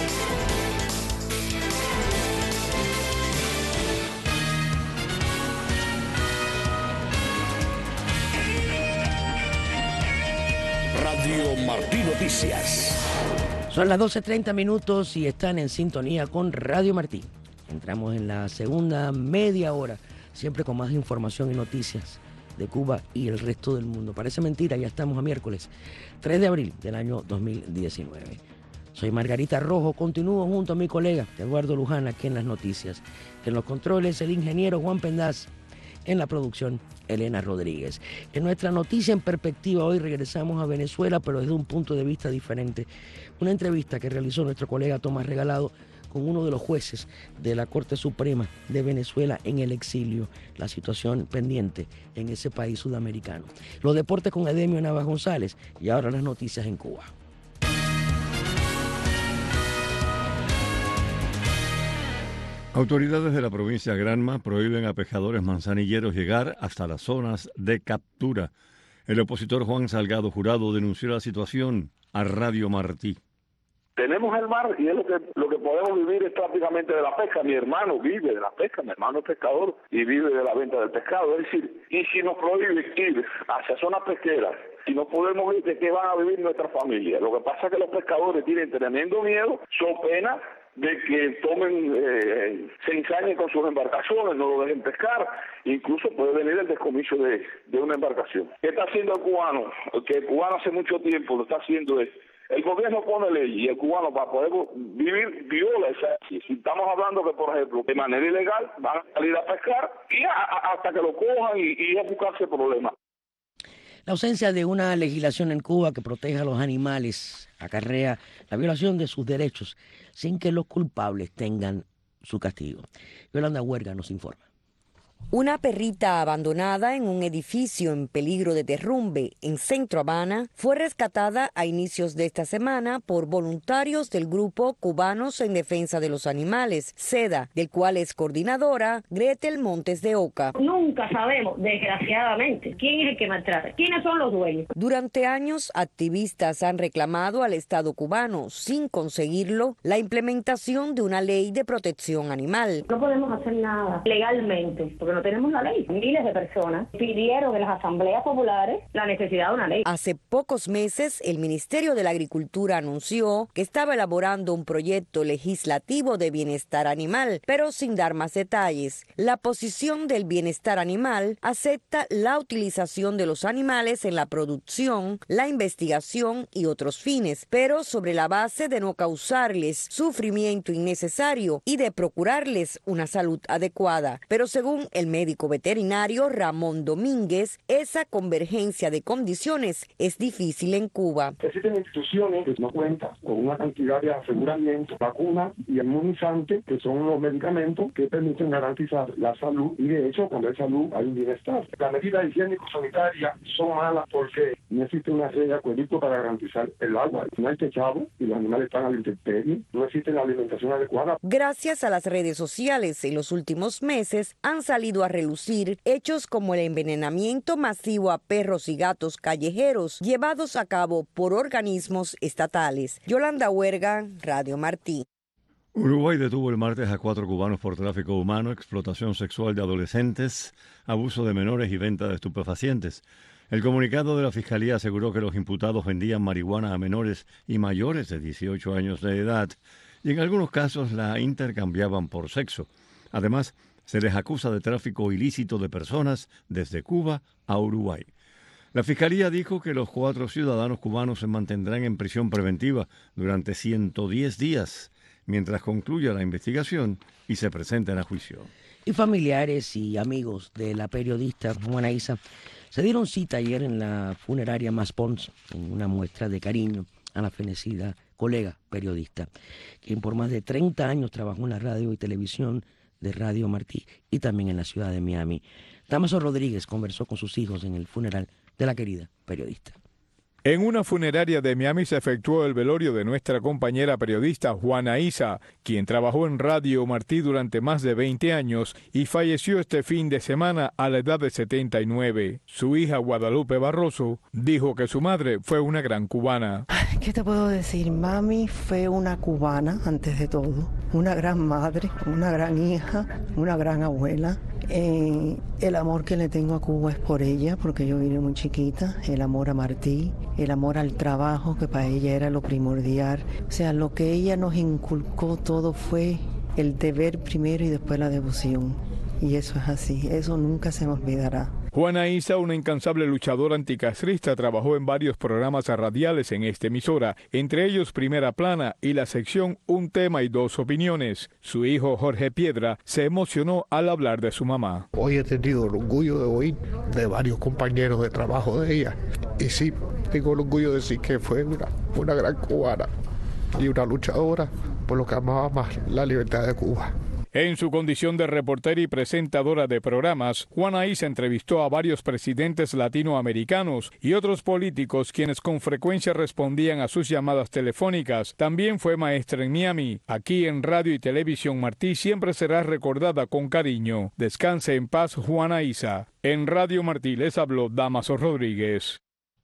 Radio Martí Noticias. Son las doce treinta minutos y están en sintonía con Radio Martí. Entramos en la segunda media hora, siempre con más información y noticias de Cuba y el resto del mundo. Parece mentira, ya estamos a miércoles tres de abril del año dos mil diecinueve. Soy Margarita Rojo, continúo junto a mi colega Eduardo Luján aquí en las noticias. En los controles, el ingeniero Juan Pendaz. En la producción, Elena Rodríguez. En nuestra noticia en perspectiva, hoy regresamos a Venezuela, pero desde un punto de vista diferente. Una entrevista que realizó nuestro colega Tomás Regalado con uno de los jueces de la Corte Suprema de Venezuela en el exilio, la situación pendiente en ese país sudamericano. Los deportes con Edemio Navas González y ahora las noticias en Cuba. Autoridades de la provincia de Granma prohíben a pescadores manzanilleros llegar hasta las zonas de captura. El opositor Juan Salgado Jurado denunció la situación a Radio Martí. Tenemos el mar y es lo que lo que podemos vivir es prácticamente de la pesca. Mi hermano vive de la pesca, mi hermano es pescador y vive de la venta del pescado. Es decir, y si nos prohíben ir hacia zonas pesqueras, si no podemos ir, ¿de qué van a vivir nuestras familias? Lo que pasa es que los pescadores tienen tremendo miedo, son penas de que tomen, eh, se ensañen con sus embarcaciones, no lo dejen pescar, incluso puede venir el descomiso de, de una embarcación. ¿Qué está haciendo el cubano? Que el cubano hace mucho tiempo lo está haciendo es, el gobierno pone ley y el cubano para poder vivir viola esa ley. Si estamos hablando que, por ejemplo, de manera ilegal van a salir a pescar y a, a, hasta que lo cojan y, y a buscarse problemas. La ausencia de una legislación en Cuba que proteja a los animales acarrea la violación de sus derechos sin que los culpables tengan su castigo. Yolanda Huerga nos informa. Una perrita abandonada en un edificio en peligro de derrumbe en Centro Habana fue rescatada a inicios de esta semana por voluntarios del grupo Cubanos en Defensa de los Animales, SEDA, del cual es coordinadora Gretel Montes de Oca. Nunca sabemos, desgraciadamente, quién es el que maltrata, quiénes son los dueños. Durante años, activistas han reclamado al Estado cubano, sin conseguirlo, la implementación de una ley de protección animal. No podemos hacer nada legalmente, porque no tenemos la ley. Miles de personas pidieron en las asambleas populares la necesidad de una ley. Hace pocos meses, el Ministerio de la Agricultura anunció que estaba elaborando un proyecto legislativo de bienestar animal, pero sin dar más detalles. La posición del bienestar animal acepta la utilización de los animales en la producción, la investigación y otros fines, pero sobre la base de no causarles sufrimiento innecesario y de procurarles una salud adecuada. Pero según el médico veterinario Ramón Domínguez, esa convergencia de condiciones es difícil en Cuba. Existen instituciones que no cuentan con una cantidad de aseguramiento, vacunas y inmunizantes, que son los medicamentos que permiten garantizar la salud, y de hecho cuando hay salud hay un bienestar. Las medidas higiénico-sanitarias son malas porque no existe una regla acueducto para garantizar el agua. No hay techado y los animales están a la intemperie, no existe la alimentación adecuada. Gracias a las redes sociales, en los últimos meses han salido salido a relucir hechos como el envenenamiento masivo a perros y gatos callejeros llevados a cabo por organismos estatales. Yolanda Huerga, Radio Martí. Uruguay detuvo el martes a cuatro cubanos por tráfico humano, explotación sexual de adolescentes, abuso de menores y venta de estupefacientes. El comunicado de la Fiscalía aseguró que los imputados vendían marihuana a menores y mayores de dieciocho años de edad y en algunos casos la intercambiaban por sexo. Además, se les acusa de tráfico ilícito de personas desde Cuba a Uruguay. La Fiscalía dijo que los cuatro ciudadanos cubanos se mantendrán en prisión preventiva durante ciento diez días, mientras concluya la investigación y se presenten a juicio. Y familiares y amigos de la periodista Juana Isa se dieron cita ayer en la funeraria Maspons en una muestra de cariño a la fenecida colega periodista, quien por más de treinta años trabajó en la radio y televisión de Radio Martí y también en la ciudad de Miami. Damaso Rodríguez conversó con sus hijos en el funeral de la querida periodista. En una funeraria de Miami se efectuó el velorio de nuestra compañera periodista Juana Isa, quien trabajó en Radio Martí durante más de veinte años y falleció este fin de semana a la edad de setenta y nueve. Su hija Guadalupe Barroso dijo que su madre fue una gran cubana. ¿Qué te puedo decir? Mami fue una cubana antes de todo, una gran madre, una gran hija, una gran abuela. Eh, el amor que le tengo a Cuba es por ella, porque yo vine muy chiquita, el amor a Martí, el amor al trabajo, que para ella era lo primordial. O sea, lo que ella nos inculcó todo fue el deber primero y después la devoción. Y eso es así, eso nunca se me olvidará. Juana Isa, una incansable luchadora anticastrista, trabajó en varios programas radiales en esta emisora, entre ellos Primera Plana y la sección Un Tema y Dos Opiniones. Su hijo Jorge Piedra se emocionó al hablar de su mamá. Hoy he tenido el orgullo de oír de varios compañeros de trabajo de ella. Y sí, tengo el orgullo de decir que fue una, una gran cubana y una luchadora por lo que amaba más la libertad de Cuba. En su condición de reportera y presentadora de programas, Juana Isa entrevistó a varios presidentes latinoamericanos y otros políticos quienes con frecuencia respondían a sus llamadas telefónicas. También fue maestra en Miami. Aquí en Radio y Televisión Martí siempre será recordada con cariño. Descanse en paz, Juana Isa. En Radio Martí les habló Damaso Rodríguez.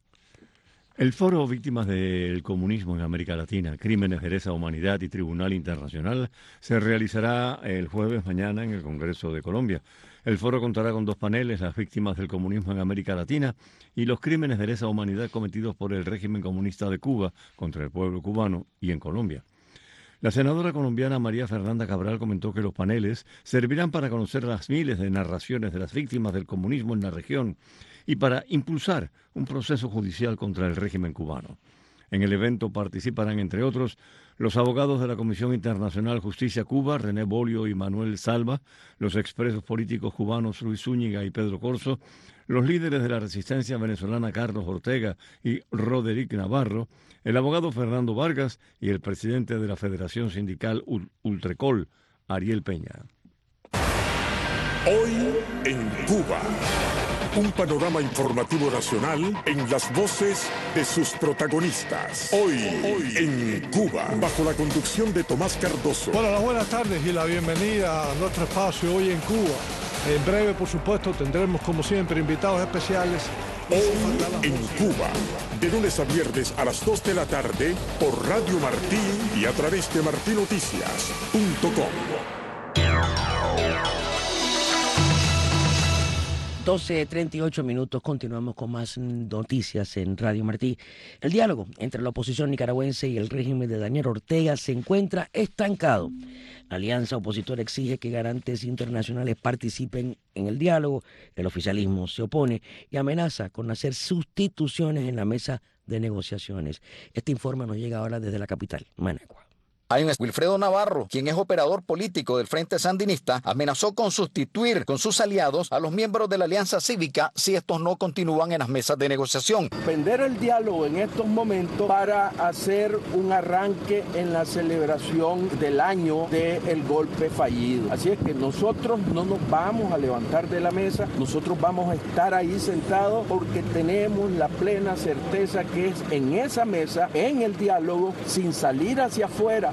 El Foro Víctimas del Comunismo en América Latina, Crímenes de Lesa Humanidad y Tribunal Internacional se realizará el jueves mañana en el Congreso de Colombia. El foro contará con dos paneles, las víctimas del comunismo en América Latina y los crímenes de lesa humanidad cometidos por el régimen comunista de Cuba contra el pueblo cubano y en Colombia. La senadora colombiana María Fernanda Cabral comentó que los paneles servirán para conocer las miles de narraciones de las víctimas del comunismo en la región y para impulsar un proceso judicial contra el régimen cubano. En el evento participarán, entre otros, los abogados de la Comisión Internacional Justicia Cuba, René Bolio y Manuel Salva, los expresos políticos cubanos Luis Zúñiga y Pedro Corso, los líderes de la resistencia venezolana Carlos Ortega y Roderick Navarro, el abogado Fernando Vargas y el presidente de la Federación Sindical Ultrecol, Ariel Peña. Hoy en Cuba. Un panorama informativo nacional en las voces de sus protagonistas. Hoy, Hoy en Cuba, bajo la conducción de Tomás Cardoso. Bueno, las buenas tardes y la bienvenida a nuestro espacio Hoy en Cuba. En breve, por supuesto, tendremos como siempre invitados especiales. Hoy en Cuba, de lunes a viernes a las dos de la tarde por Radio Martí y a través de martí noticias punto com. doce treinta y ocho minutos, continuamos con más noticias en Radio Martí. El diálogo entre la oposición nicaragüense y el régimen de Daniel Ortega se encuentra estancado. La alianza opositora exige que garantes internacionales participen en el diálogo, el oficialismo se opone y amenaza con hacer sustituciones en la mesa de negociaciones. Este informe nos llega ahora desde la capital, Managua. Hay un Wilfredo Navarro, quien es operador político del Frente Sandinista, amenazó con sustituir con sus aliados a los miembros de la Alianza Cívica si estos no continúan en las mesas de negociación. Suspender el diálogo en estos momentos para hacer un arranque en la celebración del año del golpe fallido. Así es que nosotros no nos vamos a levantar de la mesa, nosotros vamos a estar ahí sentados porque tenemos la plena certeza que es en esa mesa, en el diálogo, sin salir hacia afuera,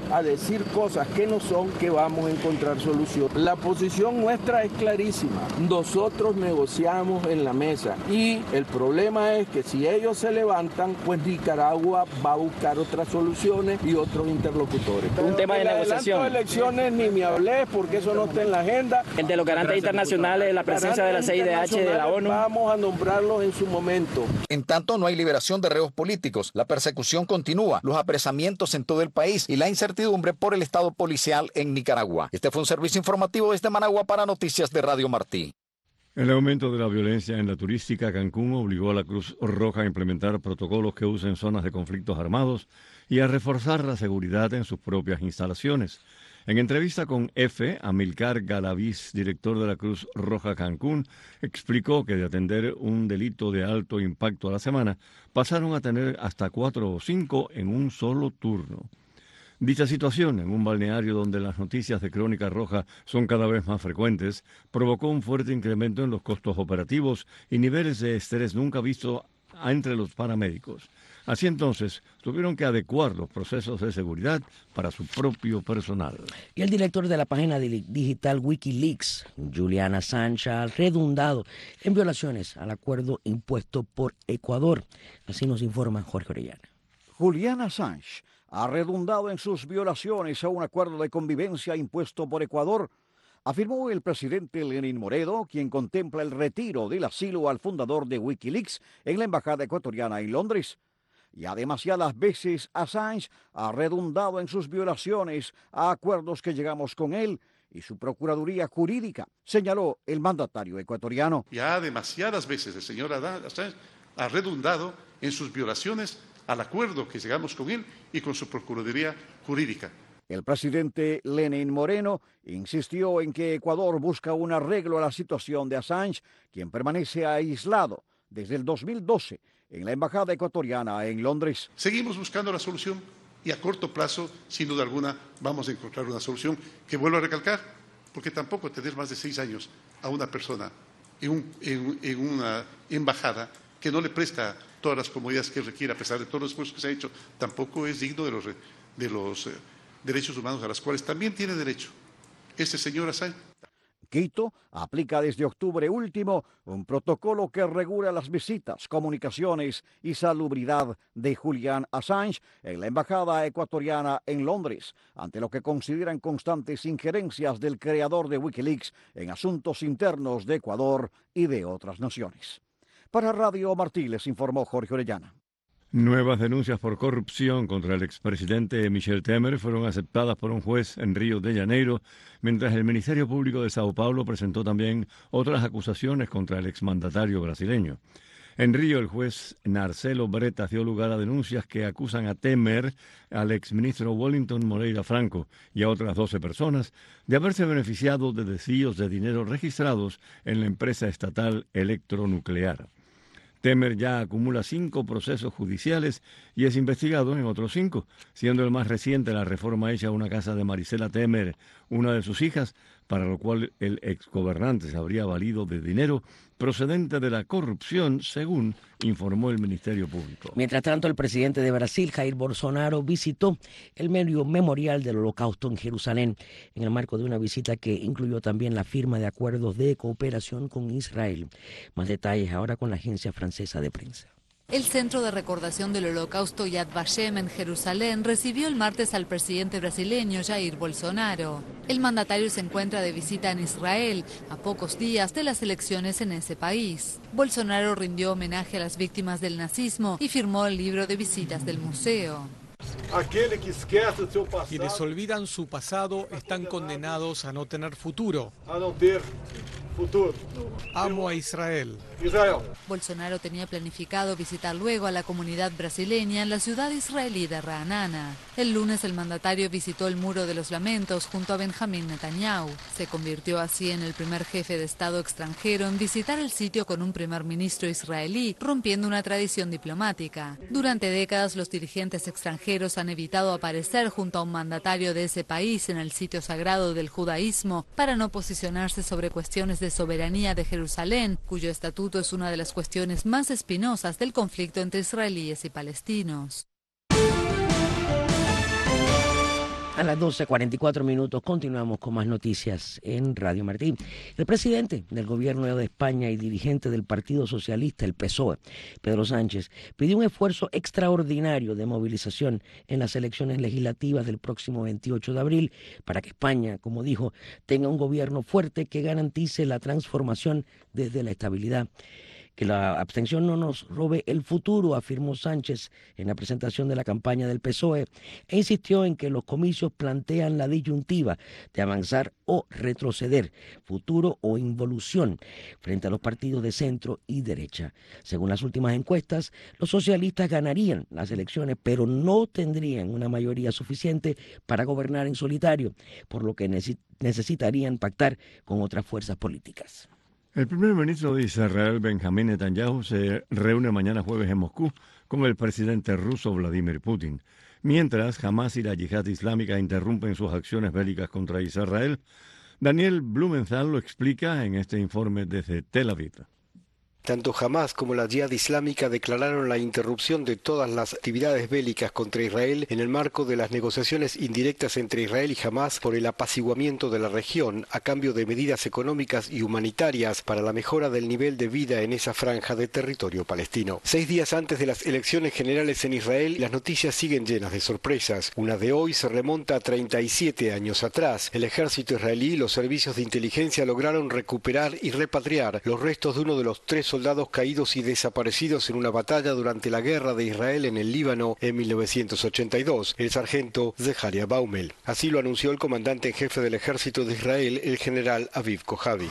a decir cosas que no son, que vamos a encontrar solución. La posición nuestra es clarísima. Nosotros negociamos en la mesa y el problema es que si ellos se levantan, pues Nicaragua va a buscar otras soluciones y otros interlocutores. Un tema de negociación. De elecciones ni me hablé porque eso no está en la agenda. El de los garantes internacionales, la presencia de la C I D H, de la ONU. Vamos a nombrarlos en su momento. En tanto no hay liberación de reos políticos, la persecución continúa, los apresamientos en todo el país y la incertidumbre por el estado policial en Nicaragua. Este fue un servicio informativo desde Managua para Noticias de Radio Martí. El aumento de la violencia en la turística Cancún obligó a la Cruz Roja a implementar protocolos que usen zonas de conflictos armados y a reforzar la seguridad en sus propias instalaciones. En entrevista con F, Amilcar Galaviz, director de la Cruz Roja Cancún, explicó que de atender un delito de alto impacto a la semana, pasaron a tener hasta cuatro o cinco en un solo turno. Dicha situación, en un balneario donde las noticias de Crónica Roja son cada vez más frecuentes, provocó un fuerte incremento en los costos operativos y niveles de estrés nunca visto entre los paramédicos. Así entonces, tuvieron que adecuar los procesos de seguridad para su propio personal. Y el director de la página digital Wikileaks, Julian Assange, ha redundado en violaciones al acuerdo impuesto por Ecuador. Así nos informa Jorge Orellana. Julian Assange ha redundado en sus violaciones a un acuerdo de convivencia impuesto por Ecuador, afirmó el presidente Lenín Moreno, quien contempla el retiro del asilo al fundador de Wikileaks en la embajada ecuatoriana en Londres. Ya demasiadas veces Assange ha redundado en sus violaciones a acuerdos que llegamos con él y su procuraduría jurídica, señaló el mandatario ecuatoriano. Ya demasiadas veces el señor Assange ha redundado en sus violaciones al acuerdo que llegamos con él y con su procuraduría jurídica. El presidente Lenín Moreno insistió en que Ecuador busca un arreglo a la situación de Assange, quien permanece aislado desde el dos mil doce en la embajada ecuatoriana en Londres. Seguimos buscando la solución y a corto plazo, sin duda alguna, vamos a encontrar una solución que vuelvo a recalcar, porque tampoco tener más de seis años a una persona en, un, en, en una embajada que no le presta todas las comodidades que requiere, a pesar de todos los esfuerzos que se ha hecho, tampoco es digno de los, de los eh, derechos humanos a los cuales también tiene derecho este señor Assange. Quito aplica desde octubre último un protocolo que regula las visitas, comunicaciones y salubridad de Julian Assange en la embajada ecuatoriana en Londres, ante lo que consideran constantes injerencias del creador de Wikileaks en asuntos internos de Ecuador y de otras naciones. Para Radio Martí les informó Jorge Orellana. Nuevas denuncias por corrupción contra el expresidente Michel Temer fueron aceptadas por un juez en Río de Janeiro, mientras el Ministerio Público de Sao Paulo presentó también otras acusaciones contra el exmandatario brasileño. En Río, el juez Narcelo Bretas dio lugar a denuncias que acusan a Temer, al exministro Wellington Moreira Franco y a otras doce personas de haberse beneficiado de desvíos de dinero registrados en la empresa estatal electronuclear. Temer ya acumula cinco procesos judiciales y es investigado en otros cinco, siendo el más reciente la reforma hecha a una casa de Marisela Temer, una de sus hijas, para lo cual el exgobernante se habría valido de dinero procedente de la corrupción, según informó el Ministerio Público. Mientras tanto, el presidente de Brasil, Jair Bolsonaro, visitó el medio memorial del Holocausto en Jerusalén, en el marco de una visita que incluyó también la firma de acuerdos de cooperación con Israel. Más detalles ahora con la agencia francesa de prensa. El Centro de Recordación del Holocausto Yad Vashem en Jerusalén recibió el martes al presidente brasileño Jair Bolsonaro. El mandatario se encuentra de visita en Israel, a pocos días de las elecciones en ese país. Bolsonaro rindió homenaje a las víctimas del nazismo y firmó el libro de visitas del museo. Quienes olvidan su pasado están condenados a no tener futuro. Amo a Israel. Bolsonaro tenía planificado visitar luego a la comunidad brasileña en la ciudad israelí de Ra'anana. El lunes el mandatario visitó el Muro de los Lamentos junto a Benjamín Netanyahu. Se convirtió así en el primer jefe de Estado extranjero en visitar el sitio con un primer ministro israelí, rompiendo una tradición diplomática. Durante décadas los dirigentes extranjeros han evitado aparecer junto a un mandatario de ese país en el sitio sagrado del judaísmo para no posicionarse sobre cuestiones de soberanía de Jerusalén, cuyo estatuto es una de las cuestiones más espinosas del conflicto entre israelíes y palestinos. A las doce cuarenta y cuatro minutos continuamos con más noticias en Radio Martín. El presidente del gobierno de España y dirigente del Partido Socialista, el P S O E, Pedro Sánchez, pidió un esfuerzo extraordinario de movilización en las elecciones legislativas del próximo veintiocho de abril para que España, como dijo, tenga un gobierno fuerte que garantice la transformación desde la estabilidad. Que la abstención no nos robe el futuro, afirmó Sánchez en la presentación de la campaña del P S O E, e insistió en que los comicios plantean la disyuntiva de avanzar o retroceder, futuro o involución, frente a los partidos de centro y derecha. Según las últimas encuestas, los socialistas ganarían las elecciones, pero no tendrían una mayoría suficiente para gobernar en solitario, por lo que necesitarían pactar con otras fuerzas políticas. El primer ministro de Israel, Benjamín Netanyahu, se reúne mañana jueves en Moscú con el presidente ruso Vladimir Putin. Mientras Hamás y la Yihad Islámica interrumpen sus acciones bélicas contra Israel, Daniel Blumenthal lo explica en este informe desde Tel Aviv. Tanto Hamás como la Yihad Islámica declararon la interrupción de todas las actividades bélicas contra Israel en el marco de las negociaciones indirectas entre Israel y Hamás por el apaciguamiento de la región a cambio de medidas económicas y humanitarias para la mejora del nivel de vida en esa franja de territorio palestino. Seis días antes de las elecciones generales en Israel, las noticias siguen llenas de sorpresas. Una de hoy se remonta a treinta y siete años atrás. El ejército israelí y los servicios de inteligencia lograron recuperar y repatriar los restos de uno de los tres soldados caídos y desaparecidos en una batalla durante la guerra de Israel en el Líbano en mil novecientos ochenta y dos, el sargento Zeharia Baumel. Así lo anunció el comandante en jefe del ejército de Israel, el general Aviv Kojavi.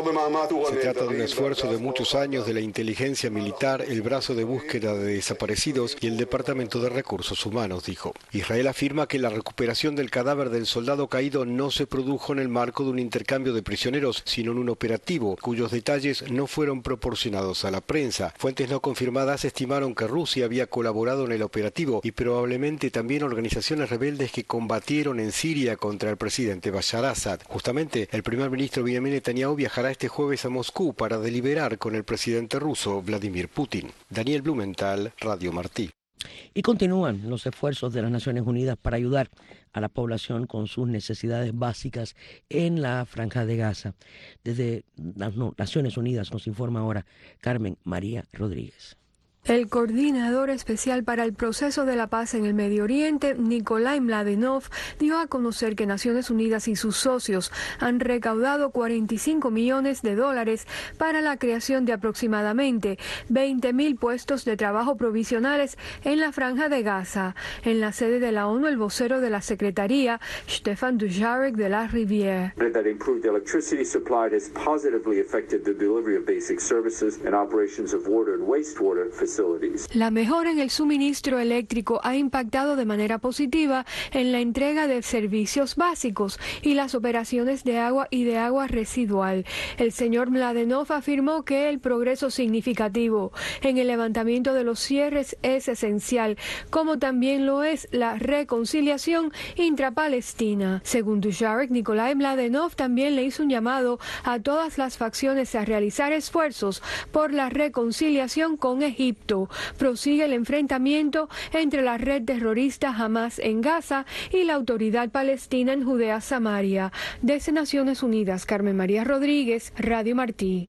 Se trata de un esfuerzo de muchos años de la inteligencia militar, el brazo de búsqueda de desaparecidos y el Departamento de Recursos Humanos, dijo. Israel afirma que la recuperación del cadáver del soldado caído no se produjo en el marco de un intercambio de prisioneros, sino en un operativo, cuyos detalles no fueron proporcionados a la prensa. Fuentes no confirmadas estimaron que Rusia había colaborado en el operativo y probablemente también organizaciones rebeldes que combatieron en Siria contra el presidente Bashar Assad. Justamente, el primer ministro Benjamin Netanyahu viajará este jueves a Moscú para deliberar con el presidente ruso Vladimir Putin. Daniel Blumenthal, Radio Martí. Y continúan los esfuerzos de las Naciones Unidas para ayudar a la población con sus necesidades básicas en la Franja de Gaza. Desde las Naciones Unidas nos informa ahora Carmen María Rodríguez. El coordinador especial para el proceso de la paz en el Medio Oriente, Nikolai Mladenov, dio a conocer que Naciones Unidas y sus socios han recaudado cuarenta y cinco millones de dólares para la creación de aproximadamente veinte mil puestos de trabajo provisionales en la Franja de Gaza. En la sede de la ONU, el vocero de la Secretaría, Stefan Dujarric de la Rivière. That improved electricity supply has positively affected the delivery of basic services and operations of water and wastewater facilities. La mejora en el suministro eléctrico ha impactado de manera positiva en la entrega de servicios básicos y las operaciones de agua y de agua residual. El señor Mladenov afirmó que el progreso significativo en el levantamiento de los cierres es esencial, como también lo es la reconciliación intrapalestina. Según Dujarric, Nikolai Mladenov también le hizo un llamado a todas las facciones a realizar esfuerzos por la reconciliación con Egipto. Prosigue el enfrentamiento entre la red terrorista Hamás en Gaza y la autoridad palestina en Judea Samaria. Desde Naciones Unidas, Carmen María Rodríguez, Radio Martí.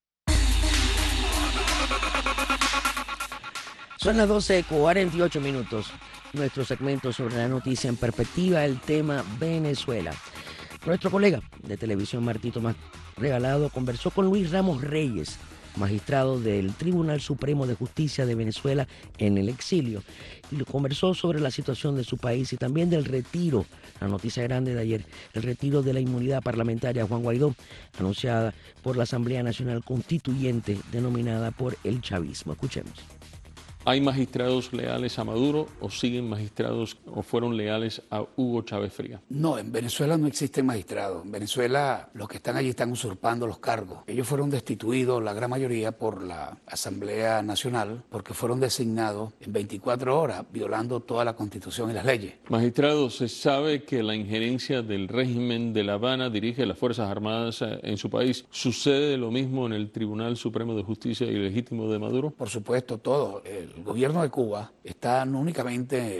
Son las doce cuarenta y ocho minutos. Nuestro segmento sobre la noticia en perspectiva, el tema Venezuela. Nuestro colega de televisión Martí Tomás Regalado conversó con Luis Ramos Reyes, magistrado del Tribunal Supremo de Justicia de Venezuela en el exilio, y conversó sobre la situación de su país y también del retiro, la noticia grande de ayer, el retiro de la inmunidad parlamentaria a Juan Guaidó, anunciada por la Asamblea Nacional Constituyente denominada por el chavismo. Escuchemos. ¿Hay magistrados leales a Maduro o siguen magistrados o fueron leales a Hugo Chávez Frías? No, en Venezuela no existen magistrados. En Venezuela los que están allí están usurpando los cargos. Ellos fueron destituidos, la gran mayoría, por la Asamblea Nacional porque fueron designados en veinticuatro horas, violando toda la Constitución y las leyes. Magistrados, se sabe que la injerencia del régimen de La Habana dirige las Fuerzas Armadas en su país. ¿Sucede lo mismo en el Tribunal Supremo de Justicia Ilegítimo de Maduro? Por supuesto, todo. El gobierno de Cuba está no únicamente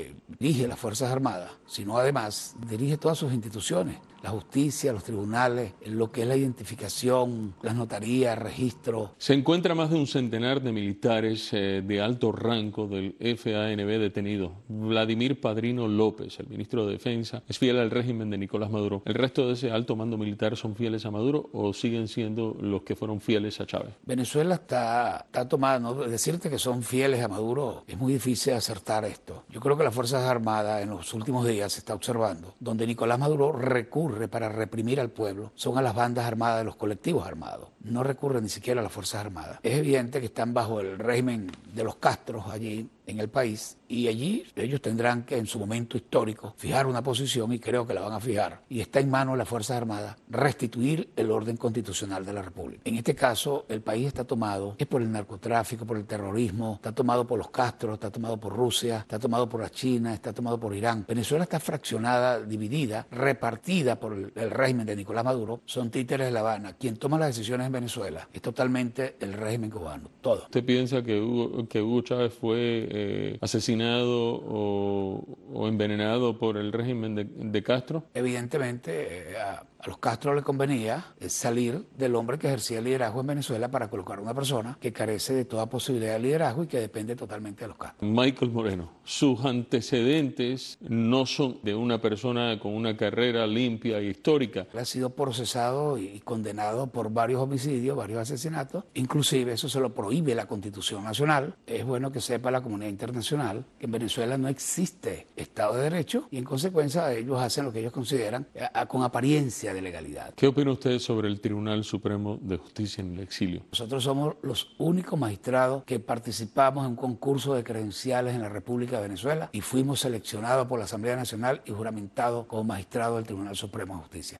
dirige las Fuerzas Armadas, sino además dirige todas sus instituciones, la justicia, los tribunales, lo que es la identificación, las notarías, registro. Se encuentra más de un centenar de militares eh, de alto rango del F A N B detenidos. Vladimir Padrino López, el ministro de Defensa, es fiel al régimen de Nicolás Maduro. ¿El resto de ese alto mando militar son fieles a Maduro o siguen siendo los que fueron fieles a Chávez? Venezuela está, está tomada, ¿no? Decirte que son fieles a Maduro es muy difícil acertar esto. Yo creo que las Fuerzas Armadas en los últimos días se está observando, donde Nicolás Maduro recurre para reprimir al pueblo, son a las bandas armadas de los colectivos armados. No recurren ni siquiera a las Fuerzas Armadas. Es evidente que están bajo el régimen de los Castros allí en el país y allí ellos tendrán que en su momento histórico fijar una posición y creo que la van a fijar. Y está en manos de las Fuerzas Armadas restituir el orden constitucional de la República. En este caso el país está tomado es por el narcotráfico, por el terrorismo, está tomado por los Castros, está tomado por Rusia, está tomado por la China, está tomado por Irán. Venezuela está fraccionada, dividida, repartida por el, el régimen de Nicolás Maduro. Son títeres de La Habana. Quien toma las decisiones en Venezuela es totalmente el régimen cubano, todo. ¿Usted piensa que Hugo, que Hugo Chávez fue eh, asesinado o, o envenenado por el régimen de, de Castro? Evidentemente eh, a, a los Castro le convenía salir del hombre que ejercía el liderazgo en Venezuela para colocar a una persona que carece de toda posibilidad de liderazgo y que depende totalmente de los Castro. Michael Moreno, sus antecedentes no son de una persona con una carrera limpia e histórica. Él ha sido procesado y condenado por varios homicidios, varios asesinatos, inclusive eso se lo prohíbe la Constitución Nacional. Es bueno que sepa la comunidad internacional que en Venezuela no existe Estado de Derecho y en consecuencia ellos hacen lo que ellos consideran a, a, con apariencia de legalidad. ¿Qué opina usted sobre el Tribunal Supremo de Justicia en el exilio? Nosotros somos los únicos magistrados que participamos en un concurso de credenciales en la República de Venezuela y fuimos seleccionados por la Asamblea Nacional y juramentados como magistrados del Tribunal Supremo de Justicia.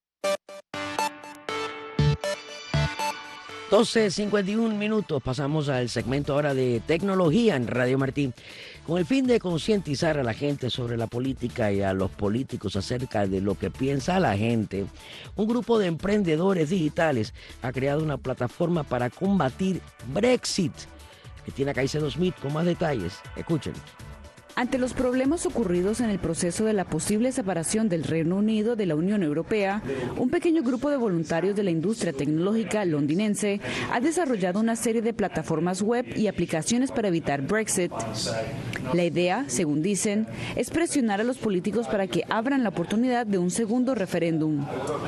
doce cincuenta y un minutos, pasamos al segmento ahora de tecnología en Radio Martí. Con el fin de concientizar a la gente sobre la política y a los políticos acerca de lo que piensa la gente, un grupo de emprendedores digitales ha creado una plataforma para combatir Brexit, que tiene a Caicedo Smith con más detalles. Escuchen. Ante los problemas ocurridos en el proceso de la posible separación del Reino Unido de la Unión Europea, un pequeño grupo de voluntarios de la industria tecnológica londinense ha desarrollado una serie de plataformas web y aplicaciones para evitar Brexit. La idea, según dicen, es presionar a los políticos para que abran la oportunidad de un segundo referéndum.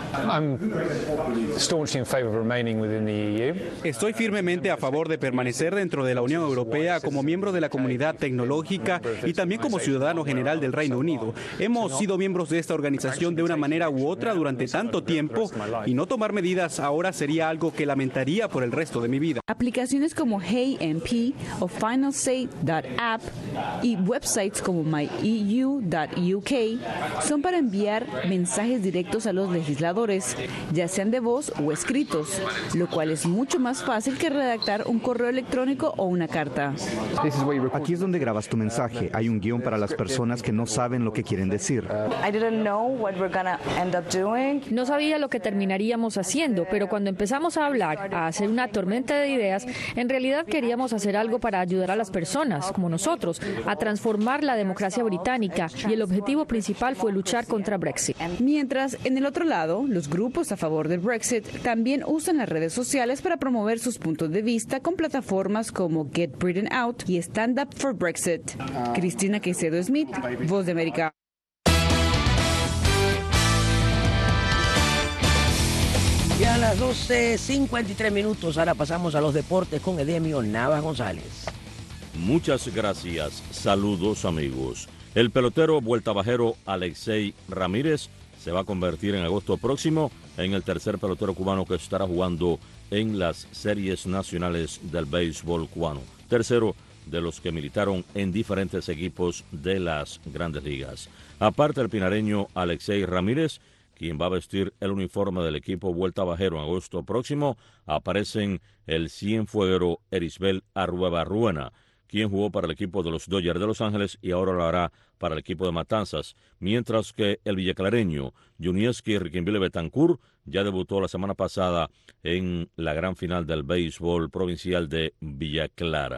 Estoy firmemente a favor de permanecer dentro de la Unión Europea como miembro de la comunidad tecnológica y también como ciudadano general del Reino Unido. Hemos sido miembros de esta organización de una manera u otra durante tanto tiempo y no tomar medidas ahora sería algo que lamentaría por el resto de mi vida. Aplicaciones como Hey M P o Final Say punto app y websites como my e u punto u k son para enviar mensajes directos a los legisladores, ya sean de voz o escritos, lo cual es mucho más fácil que redactar un correo electrónico o una carta. Aquí es donde grabas tu mensaje. Hay un guión para las personas que no saben lo que quieren decir. No sabía lo que terminaríamos haciendo, pero cuando empezamos a hablar, a hacer una tormenta de ideas, en realidad queríamos hacer algo para ayudar a las personas, como nosotros, a transformar la democracia británica, y el objetivo principal fue luchar contra Brexit. Mientras, en el otro lado, los grupos a favor del Brexit también usan las redes sociales para promover sus puntos de vista con plataformas como Get Britain Out y Stand Up for Brexit. Cristina Caicedo Smith, Voz de América. Y a las doce cincuenta y tres minutos, ahora pasamos a los deportes con Edemio Navas González. Muchas gracias. Saludos, amigos. El pelotero vueltabajero Alexei Ramírez se va a convertir en agosto próximo en el tercer pelotero cubano que estará jugando en las series nacionales del béisbol cubano. Tercero de los que militaron en diferentes equipos de las grandes ligas. Aparte del pinareño Alexei Ramírez, quien va a vestir el uniforme del equipo vueltabajero en agosto próximo, aparecen el cienfueguero Erisbel Arrueba Ruena, quien jugó para el equipo de los Dodgers de Los Ángeles y ahora lo hará para el equipo de Matanzas, mientras que el villaclareño Junieski Riquinville Betancourt ya debutó la semana pasada en la gran final del béisbol provincial de Villa Clara.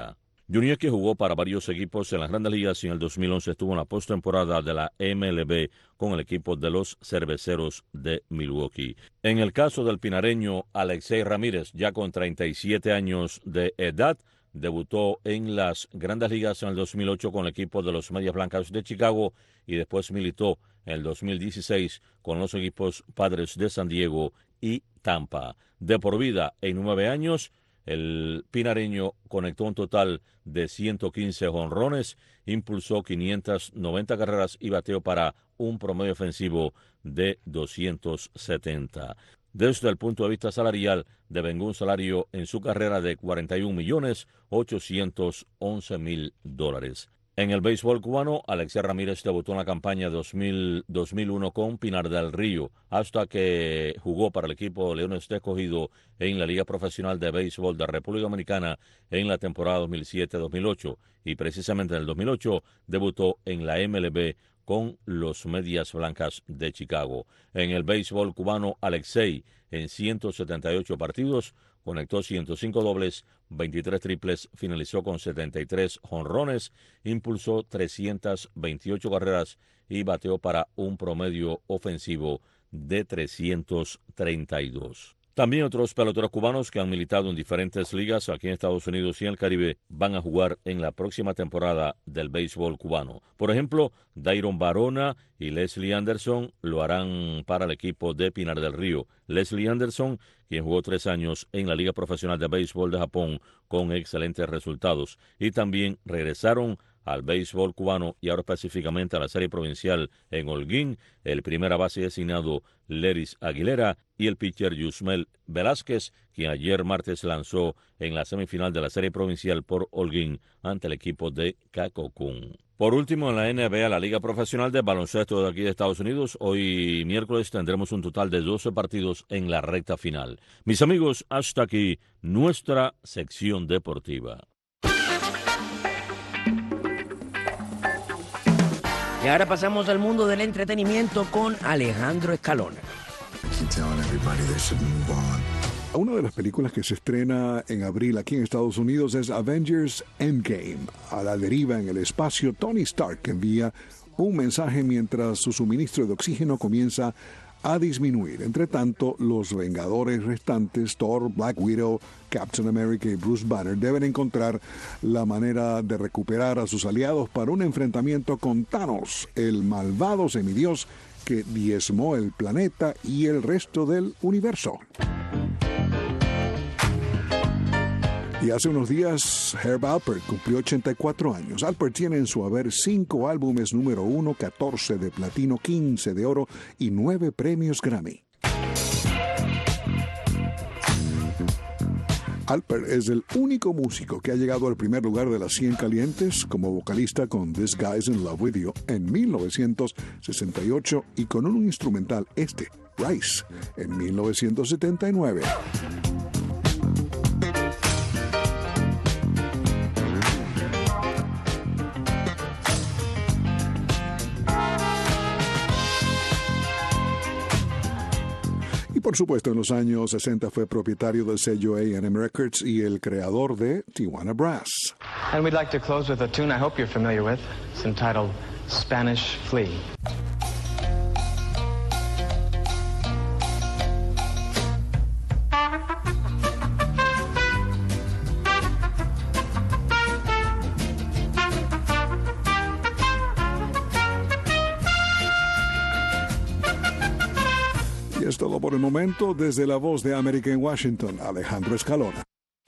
Juniesky jugó para varios equipos en las Grandes Ligas y en el dos mil once estuvo en la postemporada de la M L B con el equipo de los Cerveceros de Milwaukee. En el caso del pinareño Alexei Ramírez, ya con treinta y siete años de edad, debutó en las Grandes Ligas en el dos mil ocho con el equipo de los Medias Blancas de Chicago y después militó en el dos mil dieciséis con los equipos Padres de San Diego y Tampa. De por vida, en nueve años, el pinareño conectó un total de ciento quince jonrones, impulsó quinientas noventa carreras y bateó para un promedio ofensivo de doscientos setenta. Desde el punto de vista salarial, devengó un salario en su carrera de cuarenta y un millones ochocientos once mil dólares. En el béisbol cubano, Alexei Ramírez debutó en la campaña dos mil uno con Pinar del Río, hasta que jugó para el equipo Leones de Escogido en la Liga Profesional de Béisbol de República Dominicana en la temporada dos mil siete dos mil ocho, y precisamente en el dos mil ocho debutó en la M L B con los Medias Blancas de Chicago. En el béisbol cubano, Alexei, en ciento setenta y ocho partidos, conectó ciento cinco dobles, veintitrés triples, finalizó con setenta y tres jonrones, impulsó trescientas veintiocho carreras y bateó para un promedio ofensivo de trescientos treinta y dos. También otros peloteros cubanos que han militado en diferentes ligas aquí en Estados Unidos y en el Caribe van a jugar en la próxima temporada del béisbol cubano. Por ejemplo, Dairon Barona y Leslie Anderson lo harán para el equipo de Pinar del Río. Leslie Anderson, quien jugó tres años en la Liga Profesional de Béisbol de Japón con excelentes resultados. Y también regresaron al béisbol cubano y ahora específicamente a la Serie Provincial en Holguín, el primera base designado Leris Aguilera y el pitcher Yusmel Velázquez, quien ayer martes lanzó en la semifinal de la Serie Provincial por Holguín ante el equipo de Cacocún. Por último, en la N B A, la Liga Profesional de Baloncesto de aquí de Estados Unidos, hoy miércoles tendremos un total de doce partidos en la recta final. Mis amigos, hasta aquí nuestra sección deportiva. Y ahora pasamos al mundo del entretenimiento con Alejandro Escalona. Una de las películas que se estrena en abril aquí en Estados Unidos es Avengers Endgame. A la deriva en el espacio, Tony Stark envía un mensaje mientras su suministro de oxígeno comienza a disminuir. Entre tanto, los Vengadores restantes, Thor, Black Widow, Captain America y Bruce Banner, deben encontrar la manera de recuperar a sus aliados para un enfrentamiento con Thanos, el malvado semidios que diezmó el planeta y el resto del universo. Y hace unos días, Herb Alpert cumplió ochenta y cuatro años. Alpert tiene en su haber cinco álbumes número uno, catorce de platino, quince de oro y nueve premios Grammy. Alpert es el único músico que ha llegado al primer lugar de las cien calientes como vocalista con This Guy's in Love With You en mil novecientos sesenta y ocho y con un instrumental este, Rise, en mil novecientos setenta y nueve. Por supuesto, en los años sesenta fue propietario del sello A and M Records y el creador de Tijuana Brass. And we'd like to close with a tune I hope you're familiar with. It's entitled Spanish Flea. Y es todo por el momento. Desde la Voz de América en Washington, Alejandro Escalona.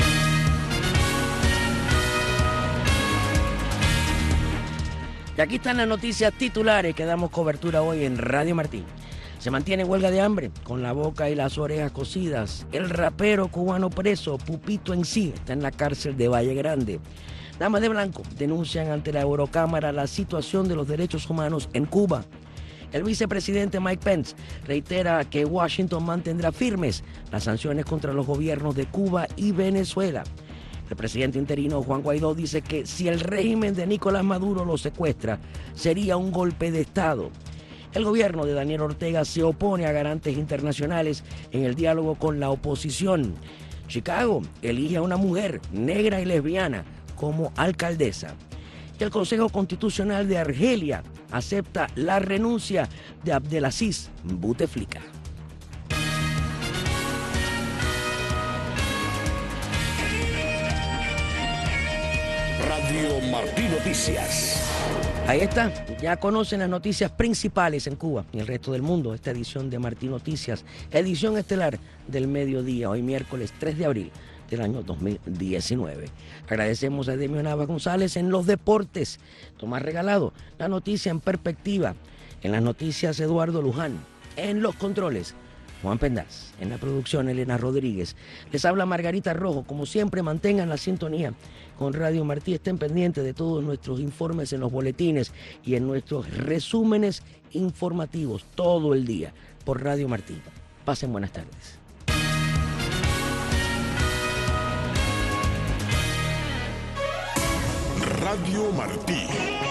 Y aquí están las noticias titulares que damos cobertura hoy en Radio Martín. Se mantiene huelga de hambre, con la boca y las orejas cosidas. El rapero cubano preso, Pupito en sí, está en la cárcel de Valle Grande. Damas de blanco denuncian ante la Eurocámara la situación de los derechos humanos en Cuba. El vicepresidente Mike Pence reitera que Washington mantendrá firmes las sanciones contra los gobiernos de Cuba y Venezuela. El presidente interino Juan Guaidó dice que si el régimen de Nicolás Maduro lo secuestra, sería un golpe de Estado. El gobierno de Daniel Ortega se opone a garantes internacionales en el diálogo con la oposición. Chicago elige a una mujer negra y lesbiana como alcaldesa. Y el Consejo Constitucional de Argelia acepta la renuncia de Abdelaziz Bouteflika. Radio Martí Noticias. Ahí está, ya conocen las noticias principales en Cuba y el resto del mundo. Esta edición de Martí Noticias, edición estelar del mediodía, hoy miércoles tres de abril del año dos mil diecinueve. Agradecemos a Demio Navas González en los deportes, Tomás Regalado, la noticia en perspectiva, en las noticias Eduardo Luján, en los controles Juan Pendaz, en la producción Elena Rodríguez. Les habla Margarita Rojo. Como siempre, mantengan la sintonía con Radio Martí. Estén pendientes de todos nuestros informes en los boletines y en nuestros resúmenes informativos todo el día por Radio Martí. Pasen buenas tardes. Radio Martí.